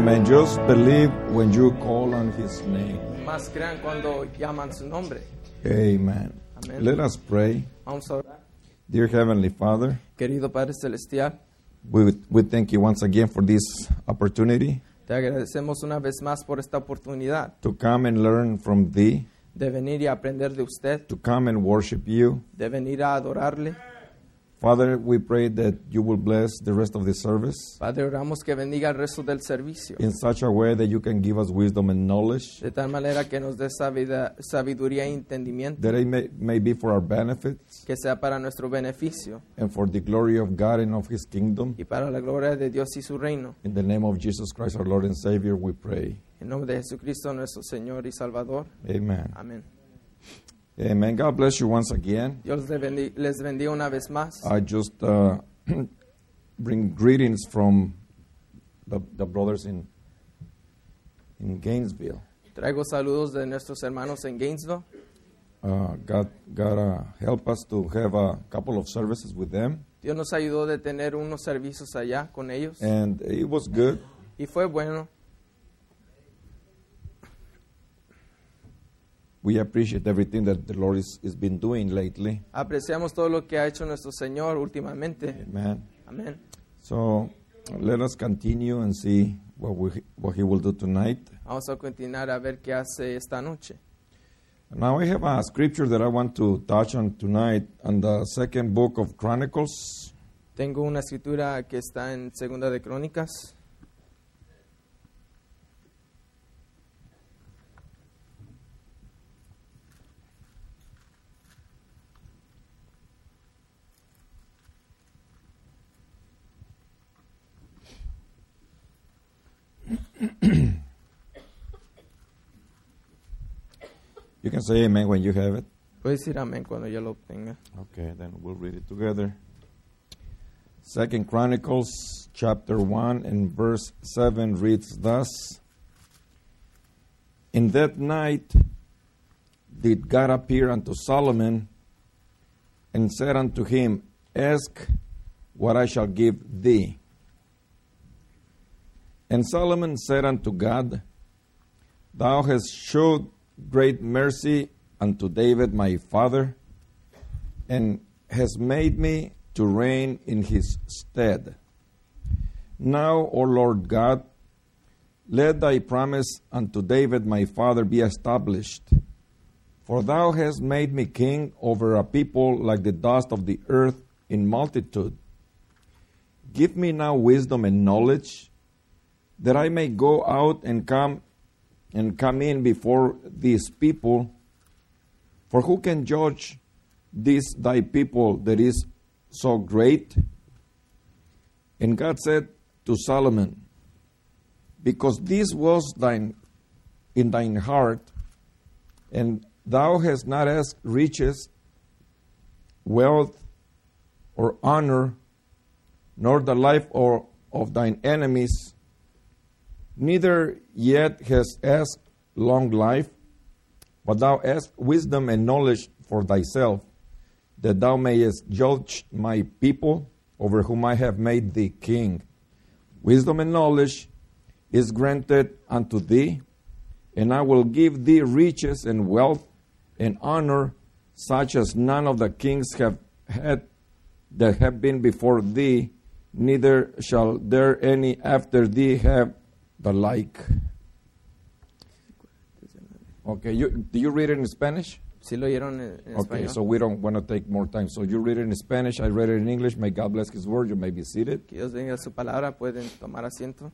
Amen. Just believe when you call on His name. Más crean cuando llaman su nombre. Amen. Amen. Let us pray. Vamos a orar. Dear Heavenly Father, Querido Padre Celestial, we thank you once again for this opportunity te agradecemos una vez más por esta oportunidad to come and learn from Thee, de venir y aprender de usted, to come and worship You. de venir a adorarle. Father, we pray that You will bless the rest of the service Padre, oramos que bendiga el resto del servicio, in such a way that You can give us wisdom and knowledge, de tal manera que nos dé sabiduría y entendimiento, that it may be for our benefits que sea para nuestro beneficio and for the glory of God and of His kingdom. y para la gloria de Dios y su reino. In the name of Jesus Christ, our Lord and Savior, we pray. En nombre de Jesucristo, nuestro Señor y Salvador. Amen. Amén. Amen. God bless you once again. Dios les bendiga una vez más. I just bring greetings from the brothers in Gainesville. Traigo saludos de nuestros hermanos en Gainesville. God help us to have a couple of services with them. Dios nos ayudó de tener unos servicios allá con ellos. And it was good. Y fue bueno. We appreciate everything that the Lord has been doing lately. Apreciamos todo lo que ha hecho nuestro Señor últimamente. Amen. Amén. So let us continue and see what He will do tonight. Vamos a continuar a ver qué hace esta noche. Now I have a scripture that I want to touch on tonight on the second book of Chronicles. Tengo una escritura que está en Segunda de Crónicas. You can say amen when you have it. Puedes decir amén cuando ya lo obtenga. Okay, then we'll read it together. Second Chronicles chapter 1 and verse 7 reads thus. In that night did God appear unto Solomon and said unto him, Ask what I shall give thee. And Solomon said unto God, Thou hast showed great mercy unto David my father, and has made me to reign in his stead. Now, O Lord God, let thy promise unto David my father be established. For thou hast made me king over a people like the dust of the earth in multitude. Give me now wisdom and knowledge, that I may go out and come in before these people. For who can judge this thy people that is so great? And God said to Solomon, Because this was in thine heart, and thou hast not asked riches, wealth, or honor, nor the life of thine enemies, neither yet hast asked long life, but thou hast wisdom and knowledge for thyself, that thou mayest judge my people, over whom I have made thee king. Wisdom and knowledge is granted unto thee, and I will give thee riches and wealth and honor, such as none of the kings have had that have been before thee, neither shall there any after thee have the like. Okay, do you read it in Spanish? ¿Sí lo oyeron en Okay, español? so we don't want to take more time. So you read it in Spanish, I read it in English. May God bless His word. You may be seated. Que Dios bendiga su palabra. Pueden tomar asiento.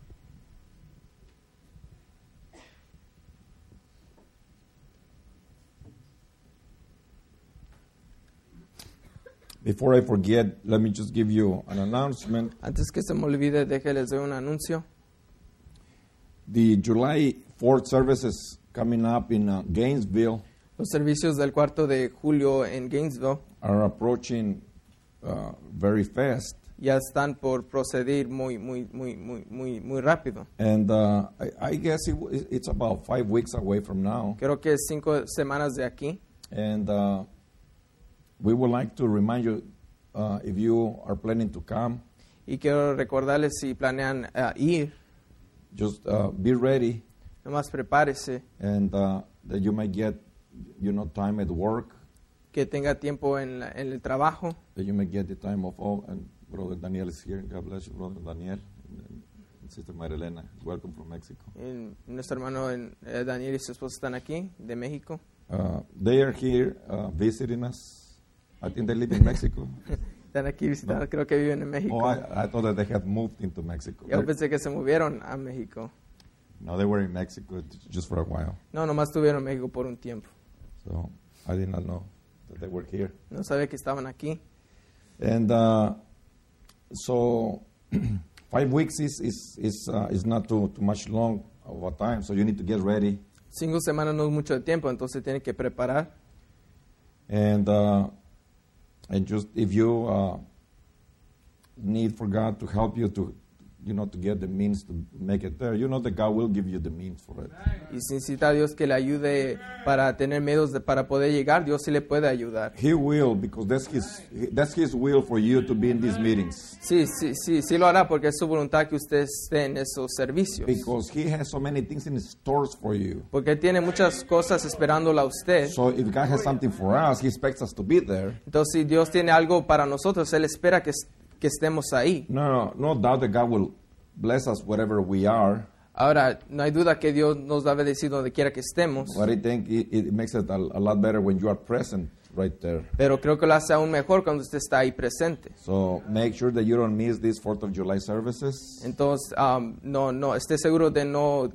Before I forget, let me just give you an announcement. Antes que se me olvide, déjenles doy un anuncio. The July 4th services coming up in Gainesville Los servicios del 4 de julio en Gainesville are approaching very fast. ya están por proceder muy rápido. And I guess it's about 5 weeks away from now. Creo que es 5 semanas de aquí. And we would like to remind you, if you are planning to come, Y quiero recordarles si planean ir, just be ready, Nomás prepárese, and that you might get, time at work, que tenga tiempo en el trabajo, that you may get the time of all. And Brother Daniel is here. God bless you, Brother Daniel. And Sister Marilena, welcome from Mexico. Nuestro hermano Daniel y su esposa están aquí, de México. They are here visiting us. I think they live in Mexico. Están aquí visitando, creo que viven en México. Oh, I thought that they had moved into Mexico. Yo pensé que se movieron a México. No, they were in Mexico just for a while. No, nomás estuvieron en México por un tiempo. So I did not know that they were here. No sabía que estaban aquí. And so 5 weeks is not too much long of a time. So you need to get ready. 5 semanas no es mucho de tiempo, entonces tiene que preparar. And just if you need for God to help you to get the means to make it there, that God will give you the means for it. Y si necesita a Dios que le ayude para tener medios para poder llegar, Dios sí le puede ayudar. He will, because that's His will for you to be in these meetings. Sí lo hará porque es su voluntad que usted esté en esos servicios. Because He has so many things in His stores for you. Porque Él tiene muchas cosas esperándola a usted. So if God has something for us, He expects us to be there. Entonces, si Dios tiene algo para nosotros, Él espera que estemos ahí. No doubt that God will bless us wherever we are. Ahora, no hay duda que Dios nos va a bendecir donde quiera que estemos. But I think it makes it a lot better when you are present right there. Pero creo que lo hace aún mejor cuando usted está ahí presente. So make sure that you don't miss these 4th of July services. Entonces, esté seguro de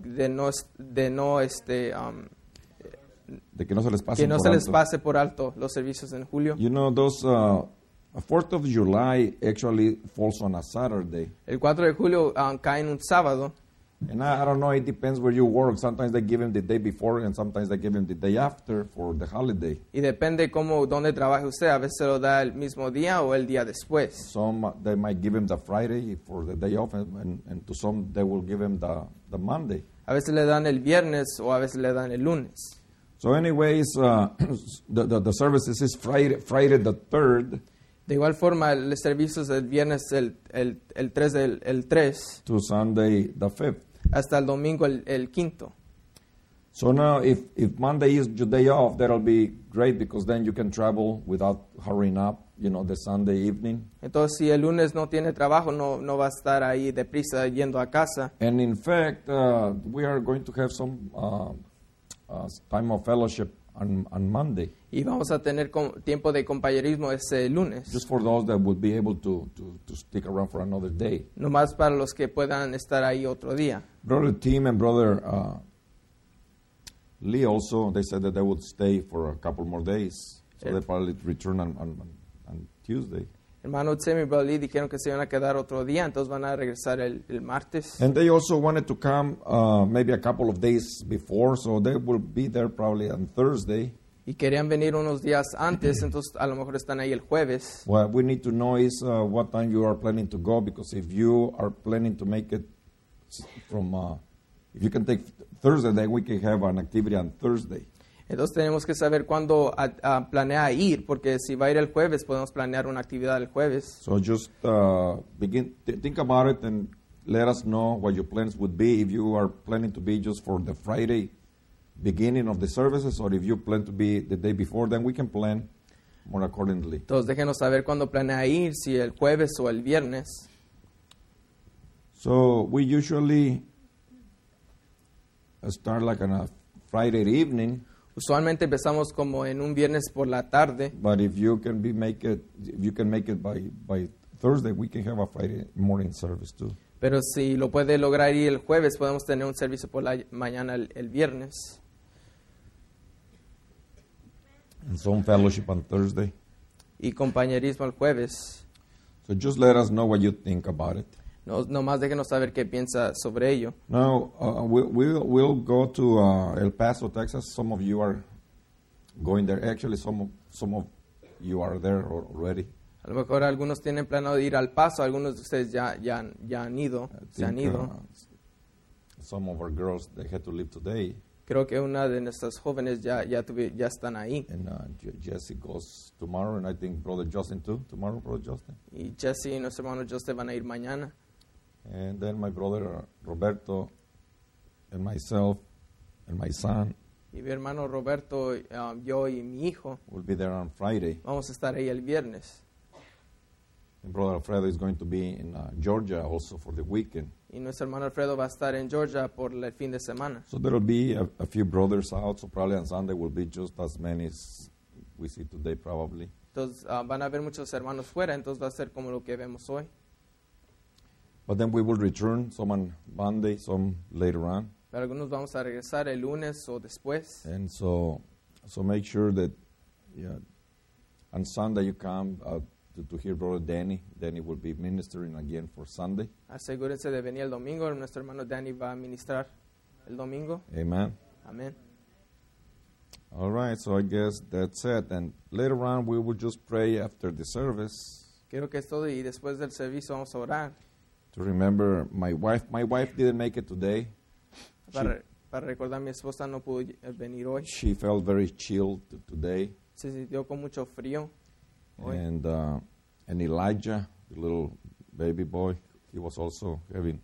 que no se les pase que no se les pase por alto los servicios en julio. Those 4th of July actually falls on a Saturday. El 4 de julio cae en un sábado. And I don't know, it depends where you work. Sometimes they give him the day before and sometimes they give him the day after for the holiday. Y depende dónde trabaje usted. A veces se lo da el mismo día o el día después. Some they might give him the Friday for the day off, and to some they will give him the Monday. A veces le dan el viernes o a veces le dan el lunes. So anyways, the services is Friday the 3rd. De igual forma, el servicio es el viernes el 3 to Sunday the 5th. Hasta el domingo el 5. So now if Monday is your day off, that'll be great because then you can travel without hurrying up, the Sunday evening. Entonces, si el lunes no tiene trabajo, no va a estar ahí deprisa yendo a casa. And in fact, we are going to have some time of fellowship on Monday. Y vamos a tener tiempo de compañerismo ese lunes. Just for those that would be able to stick around for another day. Nomás para los que puedan estar ahí otro día. Brother Tim and Brother Lee also, they said that they would stay for a couple more days. So they probably return on Tuesday. Hermano Tim y Brother Lee dijeron que se iban a quedar otro día, entonces van a regresar el martes. And they also wanted to come maybe a couple of days before, so they will be there probably on Thursday. Y querían venir unos días antes, entonces a lo mejor están ahí el jueves. What we need to know is what time you are planning to go, because if you are planning to make it from, if you can take Thursday, then we can have an activity on Thursday. Entonces tenemos que saber cuándo planea ir, porque si va a ir el jueves, podemos planear una actividad el jueves. So just think about it and let us know what your plans would be. If you are planning to be just for the Friday beginning of the services, or if you plan to be the day before, then we can plan more accordingly. Entonces déjenos saber cuándo planea ir, si el jueves o el viernes. So we usually start like on a Friday evening. Usualmente empezamos como en un viernes por la tarde. But if you can make it by Thursday, we can have a Friday morning service too. Pero si lo puede lograr ir el jueves, podemos tener un servicio por la mañana el viernes. And some fellowship on Thursday. Y compañerismo el jueves. So just let us know what you think about it. Nomás déjenos saber qué piensa sobre ello. Now, we'll go to El Paso, Texas. Some of you are going there. Actually, some of you are there already. A lo mejor algunos tienen planeado ir al Paso, algunos de ustedes ya han ido, se han ido. Some of our girls, they had to leave today. Creo que una de nuestras jóvenes ya están ahí. And Jesse goes tomorrow, and I think Brother Justin too. Tomorrow, Brother Justin. Y Jesse y nuestro hermano Justin van a ir mañana. And then my brother Roberto and myself and my son Y mi hermano Roberto, yo y mi hijo will be there on Friday. vamos a estar ahí el viernes. And Brother Alfredo is going to be in Georgia also for the weekend. Y nuestro hermano Alfredo va a estar en Georgia por el fin de semana. So there will be a few brothers out, so probably on Sunday will be just as many as we see today probably. Entonces van a haber muchos hermanos fuera, entonces va a ser como lo que vemos hoy. But then we will return, some on Monday, some later on. Pero algunos vamos a regresar el lunes o después. And so make sure that on Sunday you come to hear Brother Danny. Danny will be ministering again for Sunday. Asegúrense de venir el domingo. Nuestro hermano Danny va a ministrar el domingo. Amen. Amén. All right, so I guess that's it. And later on we will just pray after the service Creo que es todo y después del servicio vamos a orar. to remember my wife. My wife didn't make it today. Para recordar, mi esposa no pudo venir hoy. She felt very chilled today. Se sintió con mucho frío hoy. And Elijah, the little baby boy, he was also having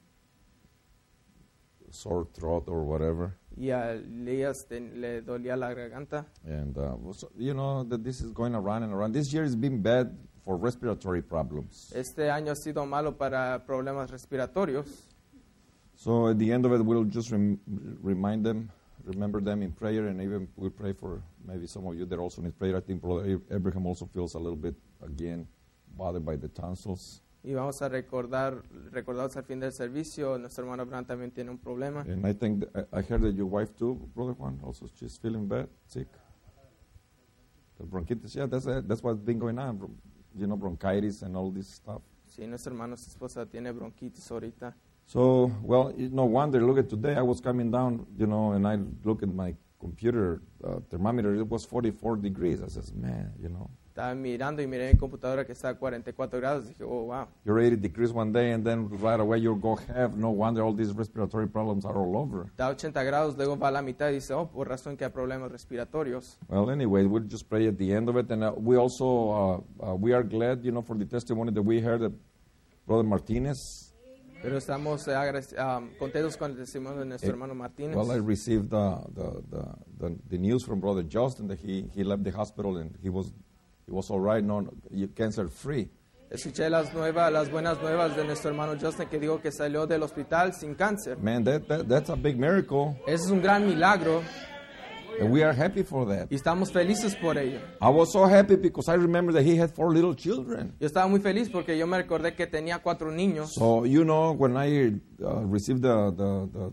sore throat or whatever. Y a Elías le dolía la garganta. And you know that this is going around and around. This year has been bad for respiratory problems. Este año ha sido malo para problemas respiratorios. So at the end of it, we'll just remember them in prayer, and even we'll pray for maybe some of you that also need prayer. I think Brother Abraham also feels a little bit, again, bothered by the tonsils. Y vamos a recordados al fin del servicio. Nuestro hermano Abraham también tiene un problema. And I think, I heard that your wife too, Brother Juan, also she's feeling bad, sick. The bronchitis, yeah, that's what's been going on, you know, bronchitis and all this stuff. Sí, nuestro hermano, su esposa tiene bronquitis ahorita. So, well, no wonder, look at today, I was coming down, you know, and I look at my computer thermometer, it was 44 degrees. I says, man, you know. Estaba mirando y miré en mi computadora que está a 44 grados. Dije, oh, wow. You're 80 degrees one day, and then right away you'll go have, no wonder all these respiratory problems are all over. Está a 80 grados, luego va a la mitad y dice, oh, por razón que hay problemas respiratorios. Well, anyway, we'll just pray at the end of it. And we also, we are glad, you know, for the testimony that we heard that Brother Martinez. Pero estamos contentos con el testimonio de nuestro hermano Martínez. Well, I received the news from Brother Justin that he left the hospital and he was all right, cancer free. Escuché las buenas nuevas de nuestro hermano Justin que dijo que salió del hospital sin cáncer. Man, that's a big miracle. Ese es un gran milagro. And we are happy for that. Y estamos felices por ello. I was so happy because I remember that he had 4 little children. Yo estaba muy feliz porque yo me recordé que tenía 4 niños. So, you know, when I received the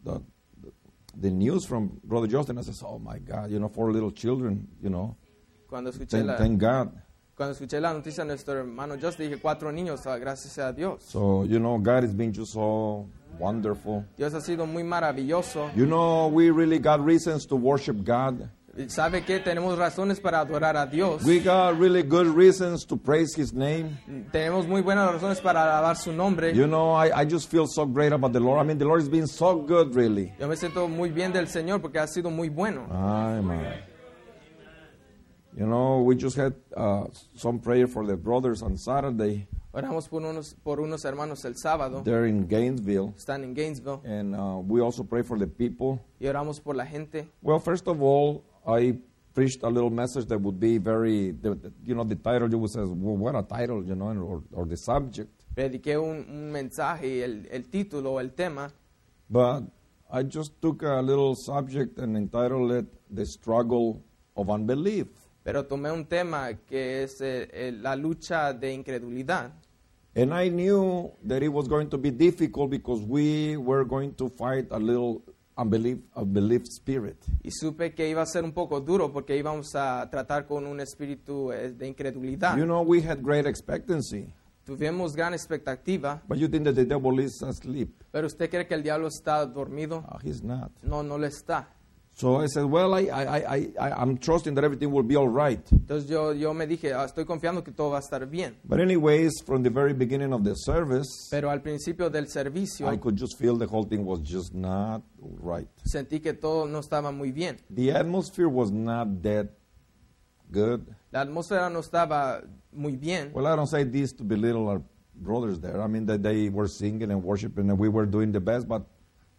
news from Brother Justin, I said, oh my God, you know, 4 little children, you know. Cuando escuché thank God. Cuando escuché la noticia de nuestro hermano Justin, dije 4 niños, gracias a Dios. So, you know, God has been just so wonderful. Dios ha sido muy maravilloso. You know, we really got reasons to worship God. ¿Sabe qué? Tenemos razones para adorar a Dios. We got really good reasons to praise His name. Tenemos muy buenas razones para alabar su nombre. You know, I just feel so great about the Lord. I mean, the Lord has been so good, really. Yo me siento muy bien del Señor porque ha sido muy bueno. Ay, man. You know, we just had some prayer for the brothers on Saturday. Oramos por unos hermanos el sábado. They're in Gainesville. Están en Gainesville. And we also pray for the people. Y oramos por la gente. Well, first of all, I preached a little message that would be very, you know, the title, you would say, well, what a title, you know, or the subject. Prediqué un mensaje y el título, el tema. But I just took a little subject and entitled it, The Struggle of Unbelief. Pero tomé un tema que es la lucha de incredulidad. And I knew that it was going to be difficult because we were going to fight a little unbelief spirit. Y supe que iba a ser un poco duro porque íbamos a tratar con un espíritu de incredulidad. You know, we had great expectancy. Tuvimos gran expectativa. But you think that the devil is asleep. Pero usted cree que el diablo está dormido? He's not. No, no lo está. So I said, well, I'm trusting that everything will be all right. Entonces yo me dije, estoy confiando que todo va a estar bien. But anyways, from the very beginning of the service, pero al principio del servicio, I could just feel the whole thing was just not right. Sentí que todo no estaba muy bien. The atmosphere was not that good. La atmósfera no estaba muy bien. Well, I don't say this to belittle our brothers there. I mean, that they were singing and worshiping and we were doing the best, but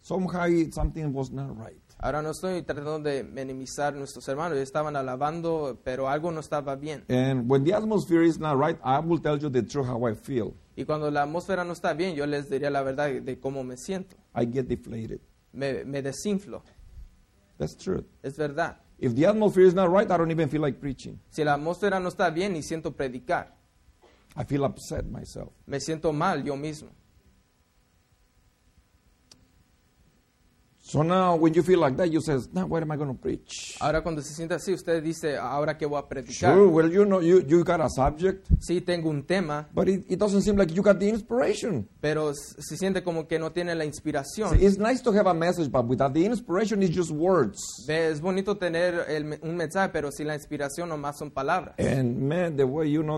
somehow something was not right. Ahora no estoy tratando de minimizar nuestros hermanos, ellos estaban alabando, pero algo no estaba bien. And when the atmosphere is not right, I will tell you the truth how I feel. Y cuando la atmósfera no está bien, yo les diría la verdad de cómo me siento. I get deflated. Me desinflo. That's true. Es verdad. If the atmosphere is not right, I don't even feel like preaching. Si la atmósfera no está bien, ni siento predicar. I feel upset myself. Me siento mal yo mismo. So now when you feel like that, you say, now what am I going to preach? Ahora cuando se siente así, usted dice, ¿ahora qué voy a predicar? Sure, well, you know, you got a subject, Sí, tengo un tema, but it doesn't seem like you got the inspiration. pero se siente como que no tiene la inspiración. See, it's nice to have a message, but without the inspiration, it's just words. Es bonito tener un mensaje, pero si la inspiración nomás son palabras. And man, the way you know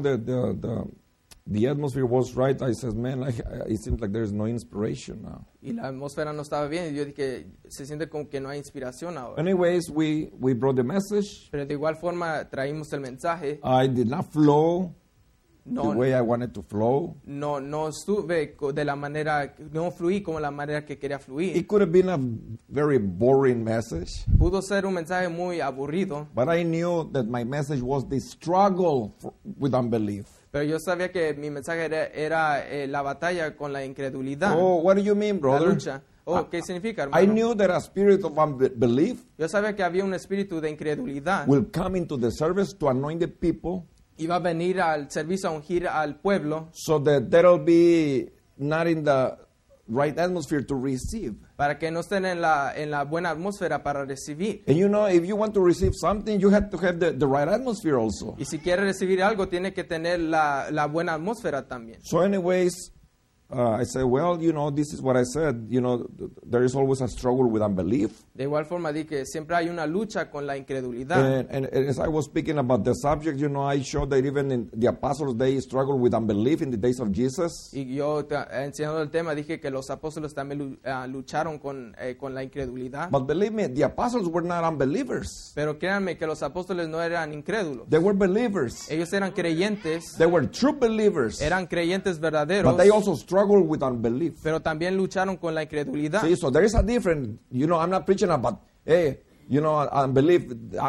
the atmosphere was right, I said, man, it seems like there's no inspiration now. Y la atmósfera no estaba bien, y yo dije, se siente como que no hay inspiración ahora. Anyways, we brought the message. Pero de igual forma traímos el mensaje. I did not flow the No, way I wanted to flow. no estuve de la manera, no fluí como la manera que quería fluir. It could have been a very boring message, Pudo ser un mensaje muy aburrido, but I knew that my message was the struggle with unbelief. pero yo sabía que mi mensaje era la batalla con la incredulidad, Oh, what do you mean, la brother? lucha. Oh, ¿qué significa, I hermano? knew that a spirit of unbelief Yo sabía que había un espíritu de incredulidad. will come into the service to anoint the people Iba a venir al servicio a ungir al pueblo so that they'll be not in the right atmosphere to receive. para que no estén en la buena atmósfera para recibir. And you know, if you want to receive something, you have to have the right atmosphere also. Y si quiere recibir algo, tiene que tener la buena atmósfera también. So anyways, I said, well, you know, this is what I said. You know, there is always a struggle with unbelief. De igual forma, di que siempre hay una lucha con la incredulidad. And as I was speaking about the subject, you know, I showed that even in the apostles, they struggled with unbelief in the days of Jesus. Y yo, enseñando el tema, dije que los apóstoles también lucharon con la incredulidad. But believe me, the apostles were not unbelievers. Pero créanme que los apóstoles no eran incrédulos. They were believers. Ellos eran creyentes, They were true believers. eran creyentes verdaderos, But they also struggled with unbelief. pero también lucharon con la incredulidad. See, so there is a difference. You know, I'm not preaching about, hey, you know, unbelief.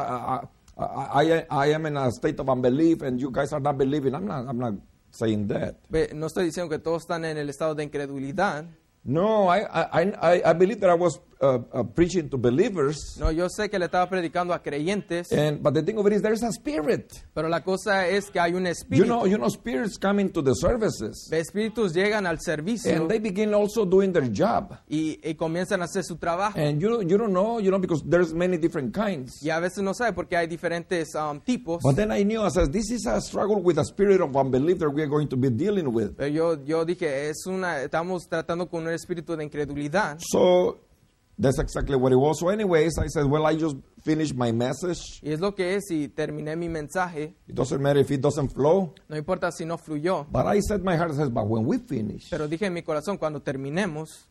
I am in a state of unbelief and you guys are not believing. I'm not saying that. No estoy diciendo que todos están en el estado de incredulidad. No, I believe that I was preaching to believers. No, yo sé que le estaba predicando a creyentes, But the thing of it is, there's a spirit. pero la cosa es que hay un espíritu. You know, spirits come into the services. Espíritus llegan al servicio And they begin also doing their job. y comienzan a hacer su trabajo. And you don't know, you know, because there's many different kinds. Y a veces no sabe porque hay diferentes tipos. But then I knew, I said, this is a struggle with a spirit of unbelief that we are going to be dealing with. Pero yo dije, estamos tratando con un espíritu de incredulidad. So that's exactly what it was. So anyways, I said, well, I just finished my message. Y es lo que es, y terminé mi mensaje. It doesn't matter if it doesn't flow. No importa si no fluyó. But I said, my heart says, but when we finish, Pero dije en mi corazón, cuando terminemos,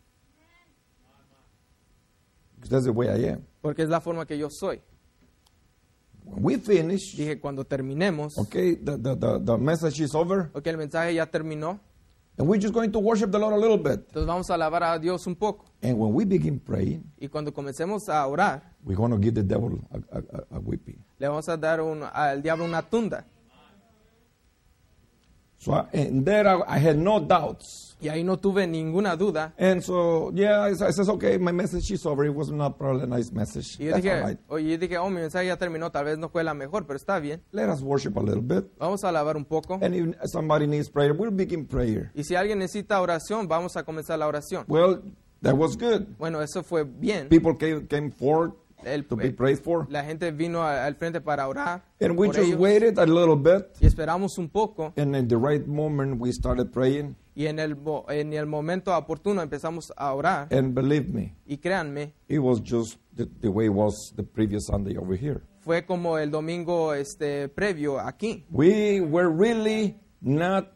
because that's the way I am. porque es la forma que yo soy. When we finish, Dije, cuando terminemos, okay, the message is over. ok, el mensaje ya terminó. And we're just going to worship the Lord a little bit. Entonces vamos a alabar a Dios un poco. And when we begin praying, Y cuando comencemos a orar, we're going to give the devil a whipping. le vamos a dar al diablo una tunda. So and there I had no doubts. Y ahí no tuve ninguna duda. And so, yeah, I says, okay, my message is over. It was not probably a nice message. Y yo That's dije, all right. oh, mi mensaje ya terminó. Tal vez no fue la mejor, pero está bien. Let us worship a little bit. Vamos a alabar un poco. And if somebody needs prayer, we'll begin prayer. Y si alguien necesita oración, vamos a comenzar la oración. Well, that was good. Bueno, eso fue bien. People came forward to be prayed for. La gente vino al frente para orar. And we por just ellos. waited a little bit. Y esperamos un poco. And in the right moment, we started praying. Y en el momento oportuno empezamos a orar. And believe me, Y créanme, it was just the way it was the previous Sunday over here. fue como el domingo previo aquí. We were really not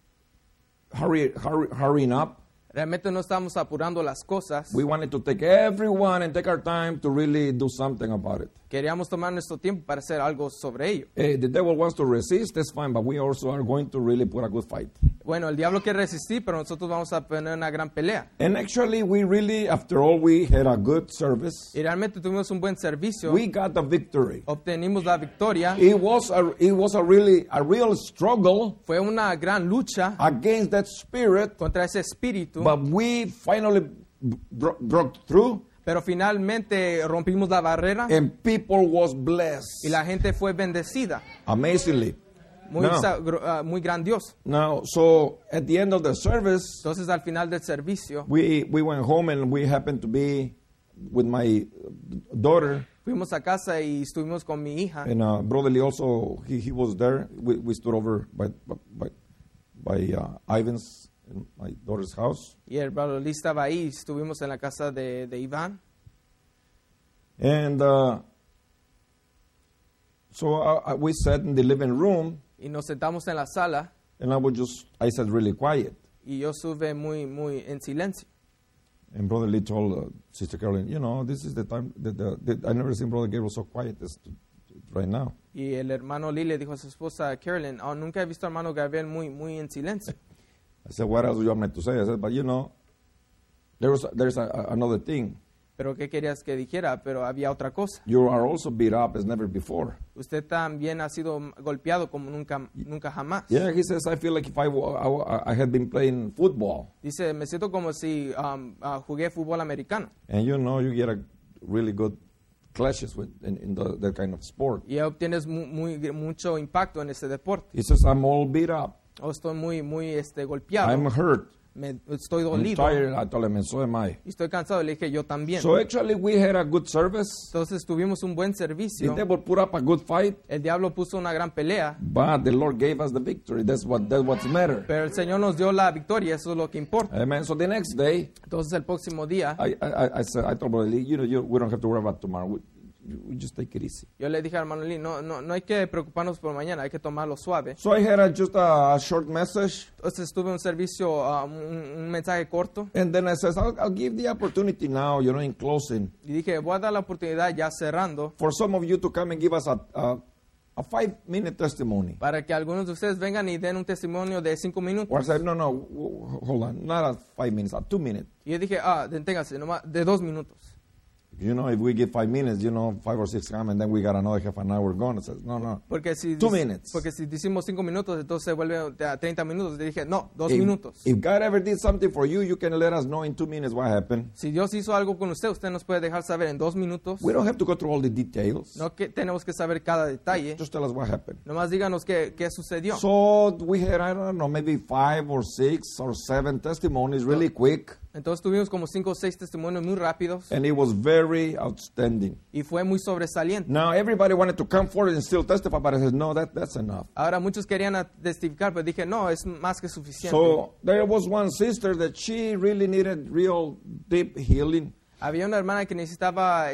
hurrying up. Realmente no estamos apurando las cosas. We wanted to take everyone and take our time to really do something about it. Queríamos tomar nuestro tiempo para hacer algo sobre ello. Hey, the devil wants to resist, that's fine, but we also are going to really put a good fight. Bueno, el diablo quiere resistir, pero nosotros vamos a tener una gran pelea. And actually, we really, after all, we had a good service. Y realmente tuvimos un buen servicio. We got the victory. Obtenimos la victoria. It was a real struggle Fue una gran lucha against that spirit, contra ese espíritu. but we finally broke through, Pero finalmente rompimos la barrera and people was blessed y la gente fue bendecida. amazingly. Muy, muy grandioso. Now, so at the end of the service, Entonces al final del servicio we went home and we happened to be with my daughter, fuimos a casa y estuvimos con mi hija. and Brother Lee also, he was there. We stood over by Ivan's, in my daughter's house. Y el brother Lee estaba ahí, estuvimos en la casa de Iván. And so we sat in the living room, Y nos sentamos en la sala and I sat really quiet. y yo estuve muy en silencio. And Brother Lee told Sister Carolyn, this is the time that I never seen Brother Gabriel so quiet as right now. Y el hermano Lee le dijo a su esposa Carolyn, nunca he visto al hermano Gabriel muy en silencio. I said, what else do you want me to say? I said, but there's another thing. Pero ¿qué querías que dijera? Pero había otra cosa. You are also beat up as never before. Usted también ha sido golpeado como nunca jamás. Yeah, he says, I feel like if I had been playing football. Dice, me siento como si jugué fútbol americano. And you get a really good clashes in that kind of sport. Y obtienes mucho impacto en este deporte. He says, I'm all beat up. Estoy muy golpeado. I'm hurt. Estoy I'm dolido. tired. I told him, and so am I. Y estoy cansado. Le dije, yo también. So actually, we had a good service. Entonces tuvimos un buen servicio. The devil put up a good fight, El diablo puso una gran pelea. but the Lord gave us the victory. That's what's matter. Pero el Señor nos dio la victoria. Eso es lo que importa. Amen. So the next day, Entonces el próximo día, I said, I told Brother Lee, we don't have to worry about tomorrow. We just take it easy. yo le dije al hermano Lee, no hay que preocuparnos por mañana, hay que tomarlo suave. So I had just a short message, Entonces tuve un servicio, un mensaje corto. and then I says, I'll give the opportunity now, in closing, Y dije, voy a dar la oportunidad ya cerrando for some of you to come and give us a 5-minute testimony. para que algunos de ustedes vengan y den un testimonio de 5 minutos. Or I said, no, hold on, not a 5 minutes, a 2 minutes. Y yo dije, deténgase, nomás de 2 minutos. If we give 5 minutes, 5 or 6 come, and then we got another half an hour gone. It says, no. Porque si 2 minutes. Porque si decimos 5 minutos, entonces se vuelve a 30 minutos. Le dije, no, 2 minutos. If God ever did something for you, you can let us know in 2 minutes what happened. Si Dios hizo algo con usted, usted nos puede dejar saber en 2 minutos. We don't have to go through all the details. No que tenemos que saber cada detalle. Just tell us what happened. Nomás díganos qué sucedió. So we had, I don't know, maybe 5 or 6 or 7 testimonies really quick. Entonces tuvimos como 5 o 6 testimonios muy rápidos. And it was very outstanding. Y fue muy sobresaliente. Now everybody wanted to come forward and still testify, but I said, no, that's enough. Ahora muchos querían testificar, pero dije, no, es más que suficiente. So there was one sister that she really needed real deep healing. Había una hermana que necesitaba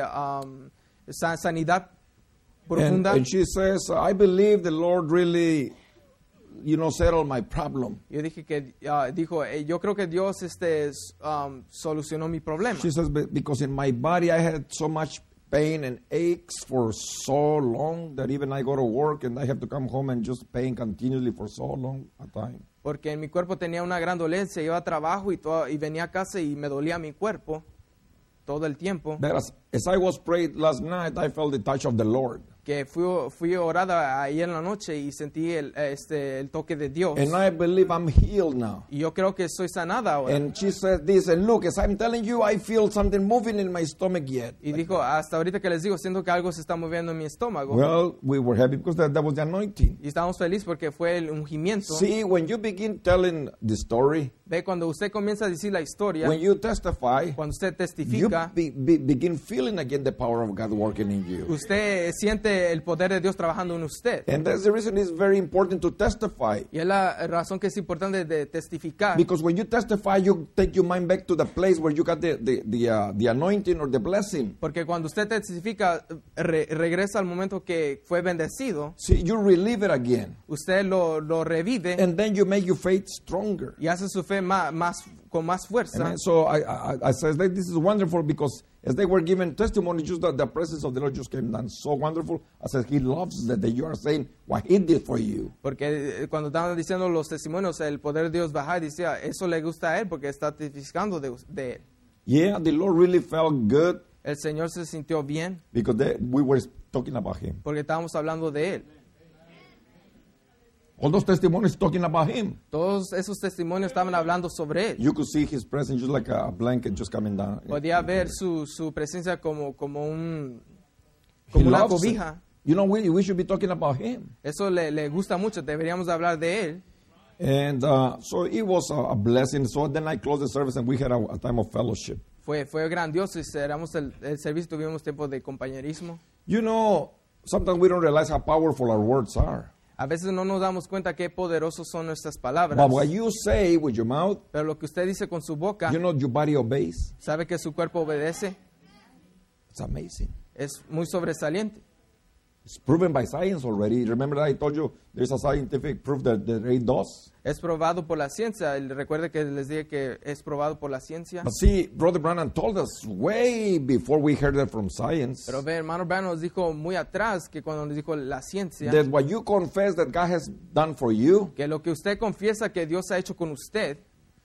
sanidad profunda. And she says, I believe the Lord really, settled my problem. Yo dije que dijo, yo creo que Dios solucionó mi problema. She says, because in my body I had so much pain and aches for so long that even I go to work and I have to come home and just pain continuously for so long a time. Porque en mi cuerpo tenía una gran dolencia, iba a trabajo y venía a casa y me dolía mi cuerpo todo el tiempo. That as I was prayed last night, I felt the touch of the Lord. Que fui orada ayer en la noche y sentí el toque de Dios. And I believe I'm healed now. Y yo creo que soy sanada ahora. And she said this, and look, as I'm telling you, I feel something moving in my stomach yet. Y dijo, hasta ahorita que les digo, siento que algo se está moviendo en mi estómago. Well, we were happy because that was the anointing. Y estábamos felices porque fue el ungimiento. See, when you begin telling the story, Ve, cuando usted comienza a decir la historia, when you testify, cuando usted you testifica, begin feeling again the power of God working in you. usted siente el poder de Dios trabajando en usted. And that's the reason it's very important to testify. Y es la razón que es importante de testificar. Because when you testify, you take your mind back to the place where you got the anointing or the blessing. Porque cuando usted testifica, regresa al momento que fue bendecido. See, you relive it again. Usted lo revive And then you make your faith stronger. y hace su fe más con más fuerza. Amen. So I said that this is wonderful because as they were giving testimony, just the presence of the Lord just came down so wonderful. I said, He loves that you are saying what He did for you. Porque cuando estaban diciendo los testimonios, el poder de Dios bajaba y decía, eso le gusta a él porque está testificando de él. Yeah, the Lord really felt good El Señor se sintió bien because we were talking about Him. porque estábamos hablando de él. All those testimonies talking about Him. Todos esos testimonios estaban hablando sobre él. You could see His presence just like a blanket just coming down. Podía ver su presencia como He una loves it. cobija. You know, we should be talking about Him. Eso le gusta mucho. Deberíamos hablar de él. And so it was a blessing. So then I closed the service and we had a time of fellowship. Fue grandioso y cerramos el servicio, tuvimos tiempo de compañerismo. You know, sometimes we don't realize how powerful our words are. A veces no nos damos cuenta qué poderosos son nuestras palabras. But what you say with your mouth, Pero lo que usted dice con su boca, you know, your body obeys. sabe que su cuerpo obedece, It's amazing. es muy sobresaliente. It's proven by science already. Remember that I told you there's a scientific proof that it does? Es probado por la ciencia. Recuerde que les dije que es probado por la ciencia. But see, Brother Branham told us way before we heard that from science Pero ve, hermano Branham nos dijo muy atrás que cuando nos dijo la ciencia, that what you confess that God has done for you, que lo que usted confiesa que Dios ha hecho con usted,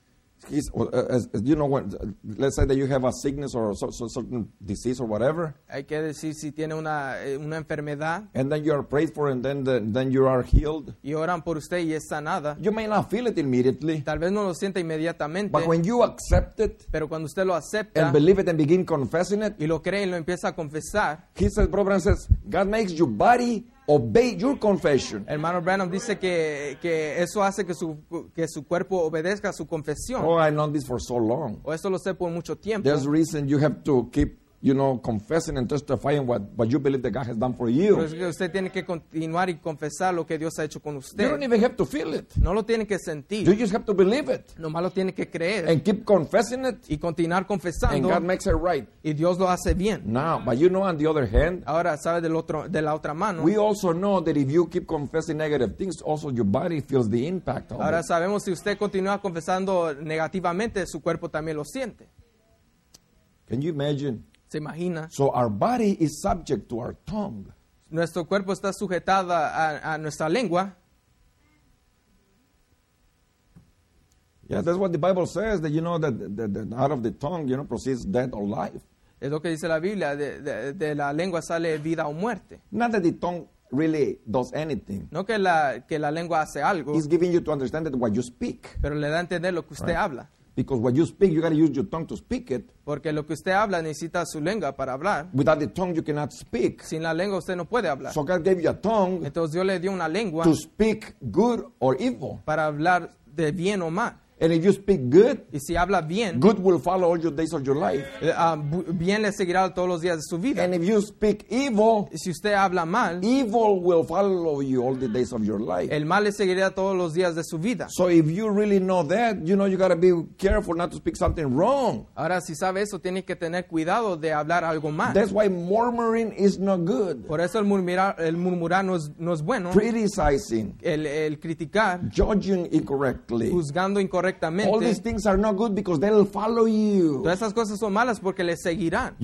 as you know, let's say that you have a sickness or certain disease or whatever, hay que decir si tiene una enfermedad and then you are prayed for and then you are healed. y oran por usted y es sanada. You may not feel it immediately, Tal vez no lo sienta inmediatamente, but when you accept it pero cuando usted lo acepta and believe it and begin confessing it, y lo cree y lo empieza a confesar, he says, Brother Branham says, God makes your body obey your confession. hermano Branham dice que eso hace que su cuerpo obedezca a su confesión. Oh, I've known this for so long. O eso lo sé por mucho tiempo. There's a reason you have to keep, confessing and testifying what you believe that God has done for Pero you. es que usted tiene que continuar y confesar lo que Dios ha hecho con You usted. don't even have to feel it. No lo tiene que You sentir, just have to believe it nomás lo tiene que creer and keep confessing it, y continuar and confesando God makes it right. y Dios lo hace bien. Now, but on the other hand, Ahora, ¿sabe de la otra mano? we also know that if you keep confessing negative things, also your body feels the impact of Ahora it. sabemos si usted continúa confesando negativamente, su cuerpo también lo siente. Can you imagine? ¿Se imagina? So our body is subject to our tongue. Nuestro cuerpo está sujetado a nuestra lengua. Yeah, that's what the Bible says, that that out of the tongue, proceeds death or life. Es lo que dice la Biblia, de la lengua sale vida o muerte. Not that the tongue really does anything. No que la lengua hace algo, It's giving you to understand that what you speak. pero le da a entender lo que usted habla. Because what you speak, you got to use your tongue to speak it. Porque lo que usted habla necesita su lengua para hablar. Without the tongue, you cannot speak. Sin la lengua usted no puede hablar. So God gave you a tongue Entonces Dios le dio una lengua to speak good or evil. para hablar de bien o mal. And if you speak good, Y si habla bien, good will follow all your days of your life. bien le seguirá todos los días de su vida. And if you speak evil, Y si usted habla mal, evil will follow you all the days of your life. el mal le seguirá todos los días de su vida. So if you really know that, you got to be careful not to speak something wrong. Ahora, si sabe eso, tiene que tener cuidado de hablar algo mal. That's why murmuring is not good. Por eso el murmurar no es bueno. Criticizing, El criticar, judging incorrectly. juzgando All incorrectamente. these things are not good because they'll follow you. Todas esas cosas son malas porque le seguirán.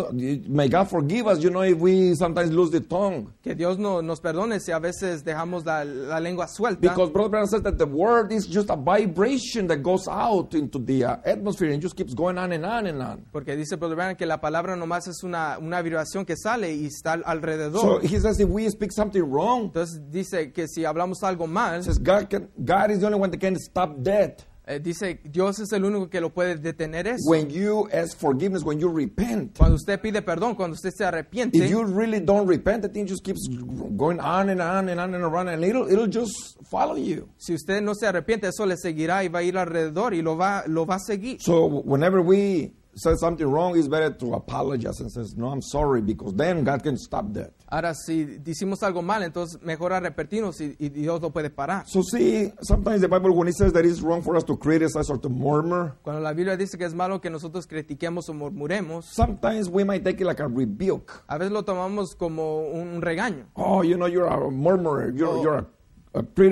May God forgive us, if we sometimes lose the tongue. Que Dios nos perdone si a veces dejamos la lengua suelta. Because Brother Branham says that the word is just a vibration that goes out into the atmosphere and just keeps going on and on and on. Porque dice Brother Branham que la palabra nomás es una vibración que sale y está So alrededor. he says if we speak something wrong, Entonces dice que si hablamos algo mal, says God is the only one that can stop that. dice Dios es el único que lo puede detener eso. When you ask forgiveness, when you repent. Cuando usted pide perdón, cuando usted se arrepiente, If you really don't repent, the thing just keeps going on and on and on and around, and it'll just follow you. si usted no se arrepiente, eso le seguirá y va a ir alrededor y lo va a seguir. So whenever we say something wrong, it's better to apologize and says, no, I'm sorry, because then God can stop that. Ahora, si decimos algo mal, entonces mejor arrepentirnos y Dios lo puede parar. So see, sometimes the Bible, when it says that it's wrong for us to criticize or to murmur, Cuando la Biblia dice que es malo que nosotros critiquemos o murmuremos, sometimes we might take it like a rebuke. a veces lo tomamos como un regaño. Oh, you're a murmurer. You're a pretty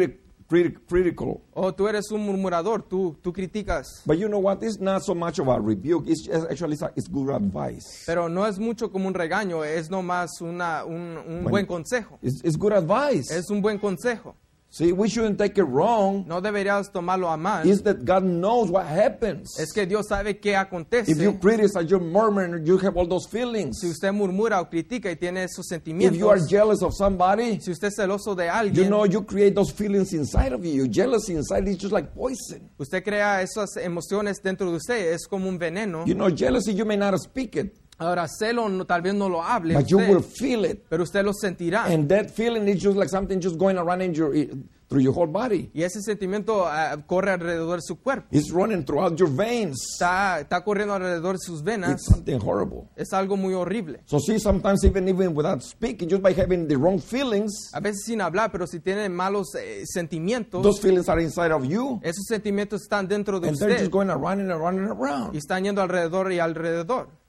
critical. O tú eres un murmurador, tú criticas. But you know what? It's not so much of a rebuke. It's just, actually it's good advice. Pero no es mucho como un regaño, es nomás un buen consejo. It's good advice. Es un buen consejo. See, we shouldn't take it wrong. No deberías tomarlo a mal. It's that God knows what happens. Es que Dios sabe qué acontece. If you criticize, you're murmuring, you have all those feelings. Si usted murmura o critica y tiene esos If sentimientos, you are jealous of somebody, si usted es celoso de you alguien, know you create those feelings inside of you. Jealousy inside is just like poison. usted crea esas emociones dentro de usted, es como un veneno. You know, jealousy, you may not speak it, Ahora, celo tal vez no lo hable but you usted, will feel it. pero usted lo sentirá. And that feeling is just like something just going around in through your whole body. Y ese sentimiento corre alrededor de su cuerpo. It's running throughout your veins. Está corriendo alrededor de sus venas. It's something horrible. Es algo muy horrible. So see, sometimes even without speaking, just by having the wrong feelings, A veces sin hablar, pero si tiene malos sentimientos, those feelings are inside of you. esos sentimientos están dentro de And they're usted just going around and around and y around. están yendo alrededor y alrededor.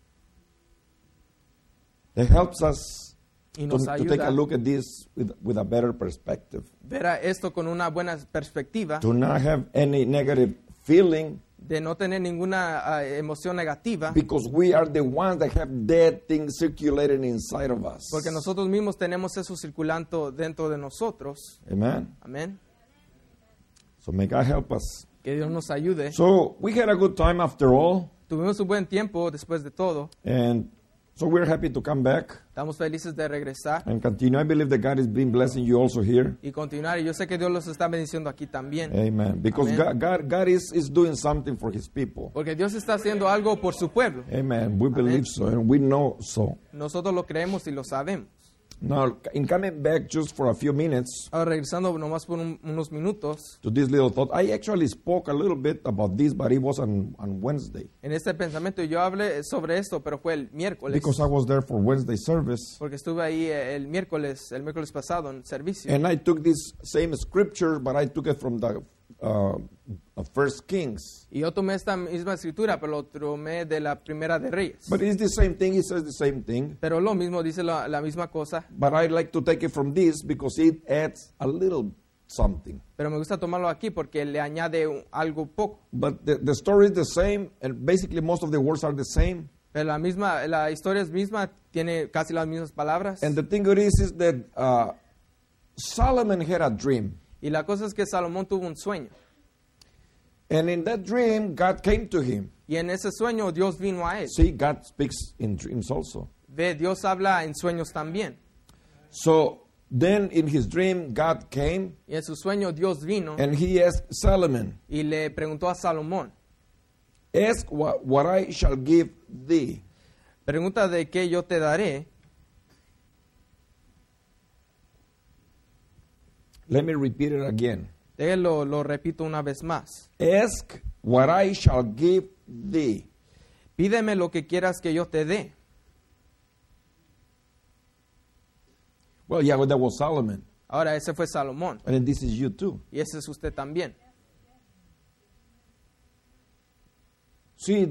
It helps us Y to nos take ayuda a look at this with a better perspective. ver a esto con una buena perspectiva, To not have any negative feeling, de no tener ninguna emoción negativa, because we are the ones that have dead things circulating inside of us. porque nosotros mismos tenemos eso circulando dentro de nosotros. Amen. Amén. So may God help us. Que Dios nos ayude. So we had a good time after all, Tuvimos un buen tiempo después de todo. and so we're happy to come back Estamos felices de regresar and continue. I believe that God has been blessing you also here. y continuar. Y yo sé que Dios los está bendiciendo aquí también. Amen. Because Amen. God is doing something for His people. Porque Dios está haciendo algo por su pueblo. Amen. We believe so, and we know so. Nosotros lo creemos y lo sabemos. Now, in coming back just for a few minutes Ahora, regresando nomás por unos minutos, to this little thought, I actually spoke a little bit about this, but it was on Wednesday. en este pensamiento yo hablé sobre esto, pero fue el miércoles. Because I was there for Wednesday service. Porque estuve ahí el miércoles pasado en servicio. And I took this same scripture, but I took it from the First Kings. Y yo tomé esta misma escritura, pero lo tomé de la Primera de Reyes. But it's the same thing. It says the same thing. Pero lo mismo, dice la misma cosa. But I like to take it from this because it adds a little something. Pero me gusta tomarlo aquí porque le añade algo poco. But the story is the same, and basically most of the words are the same. Pero la historia es misma, tiene casi las mismas palabras. And the thing is that Solomon had a dream. Y la cosa es que Salomón tuvo un sueño. And in that dream, God came to him. Y en ese sueño Dios vino a él. See, God speaks in dreams also. Ve, Dios habla en sueños también. So then in his dream, God came Y en su sueño Dios vino and he asked Solomon, y le preguntó a Salomón, ask what I shall give thee. pregunta de qué yo te daré. Let me repeat it again. Lo repito una vez más. Ask what I shall give thee. Pídeme lo que quieras que yo te dé. Well, yeah, well, that was Solomon. Ahora, ese fue Salomón. And then this is you too. Y ese es usted también. See,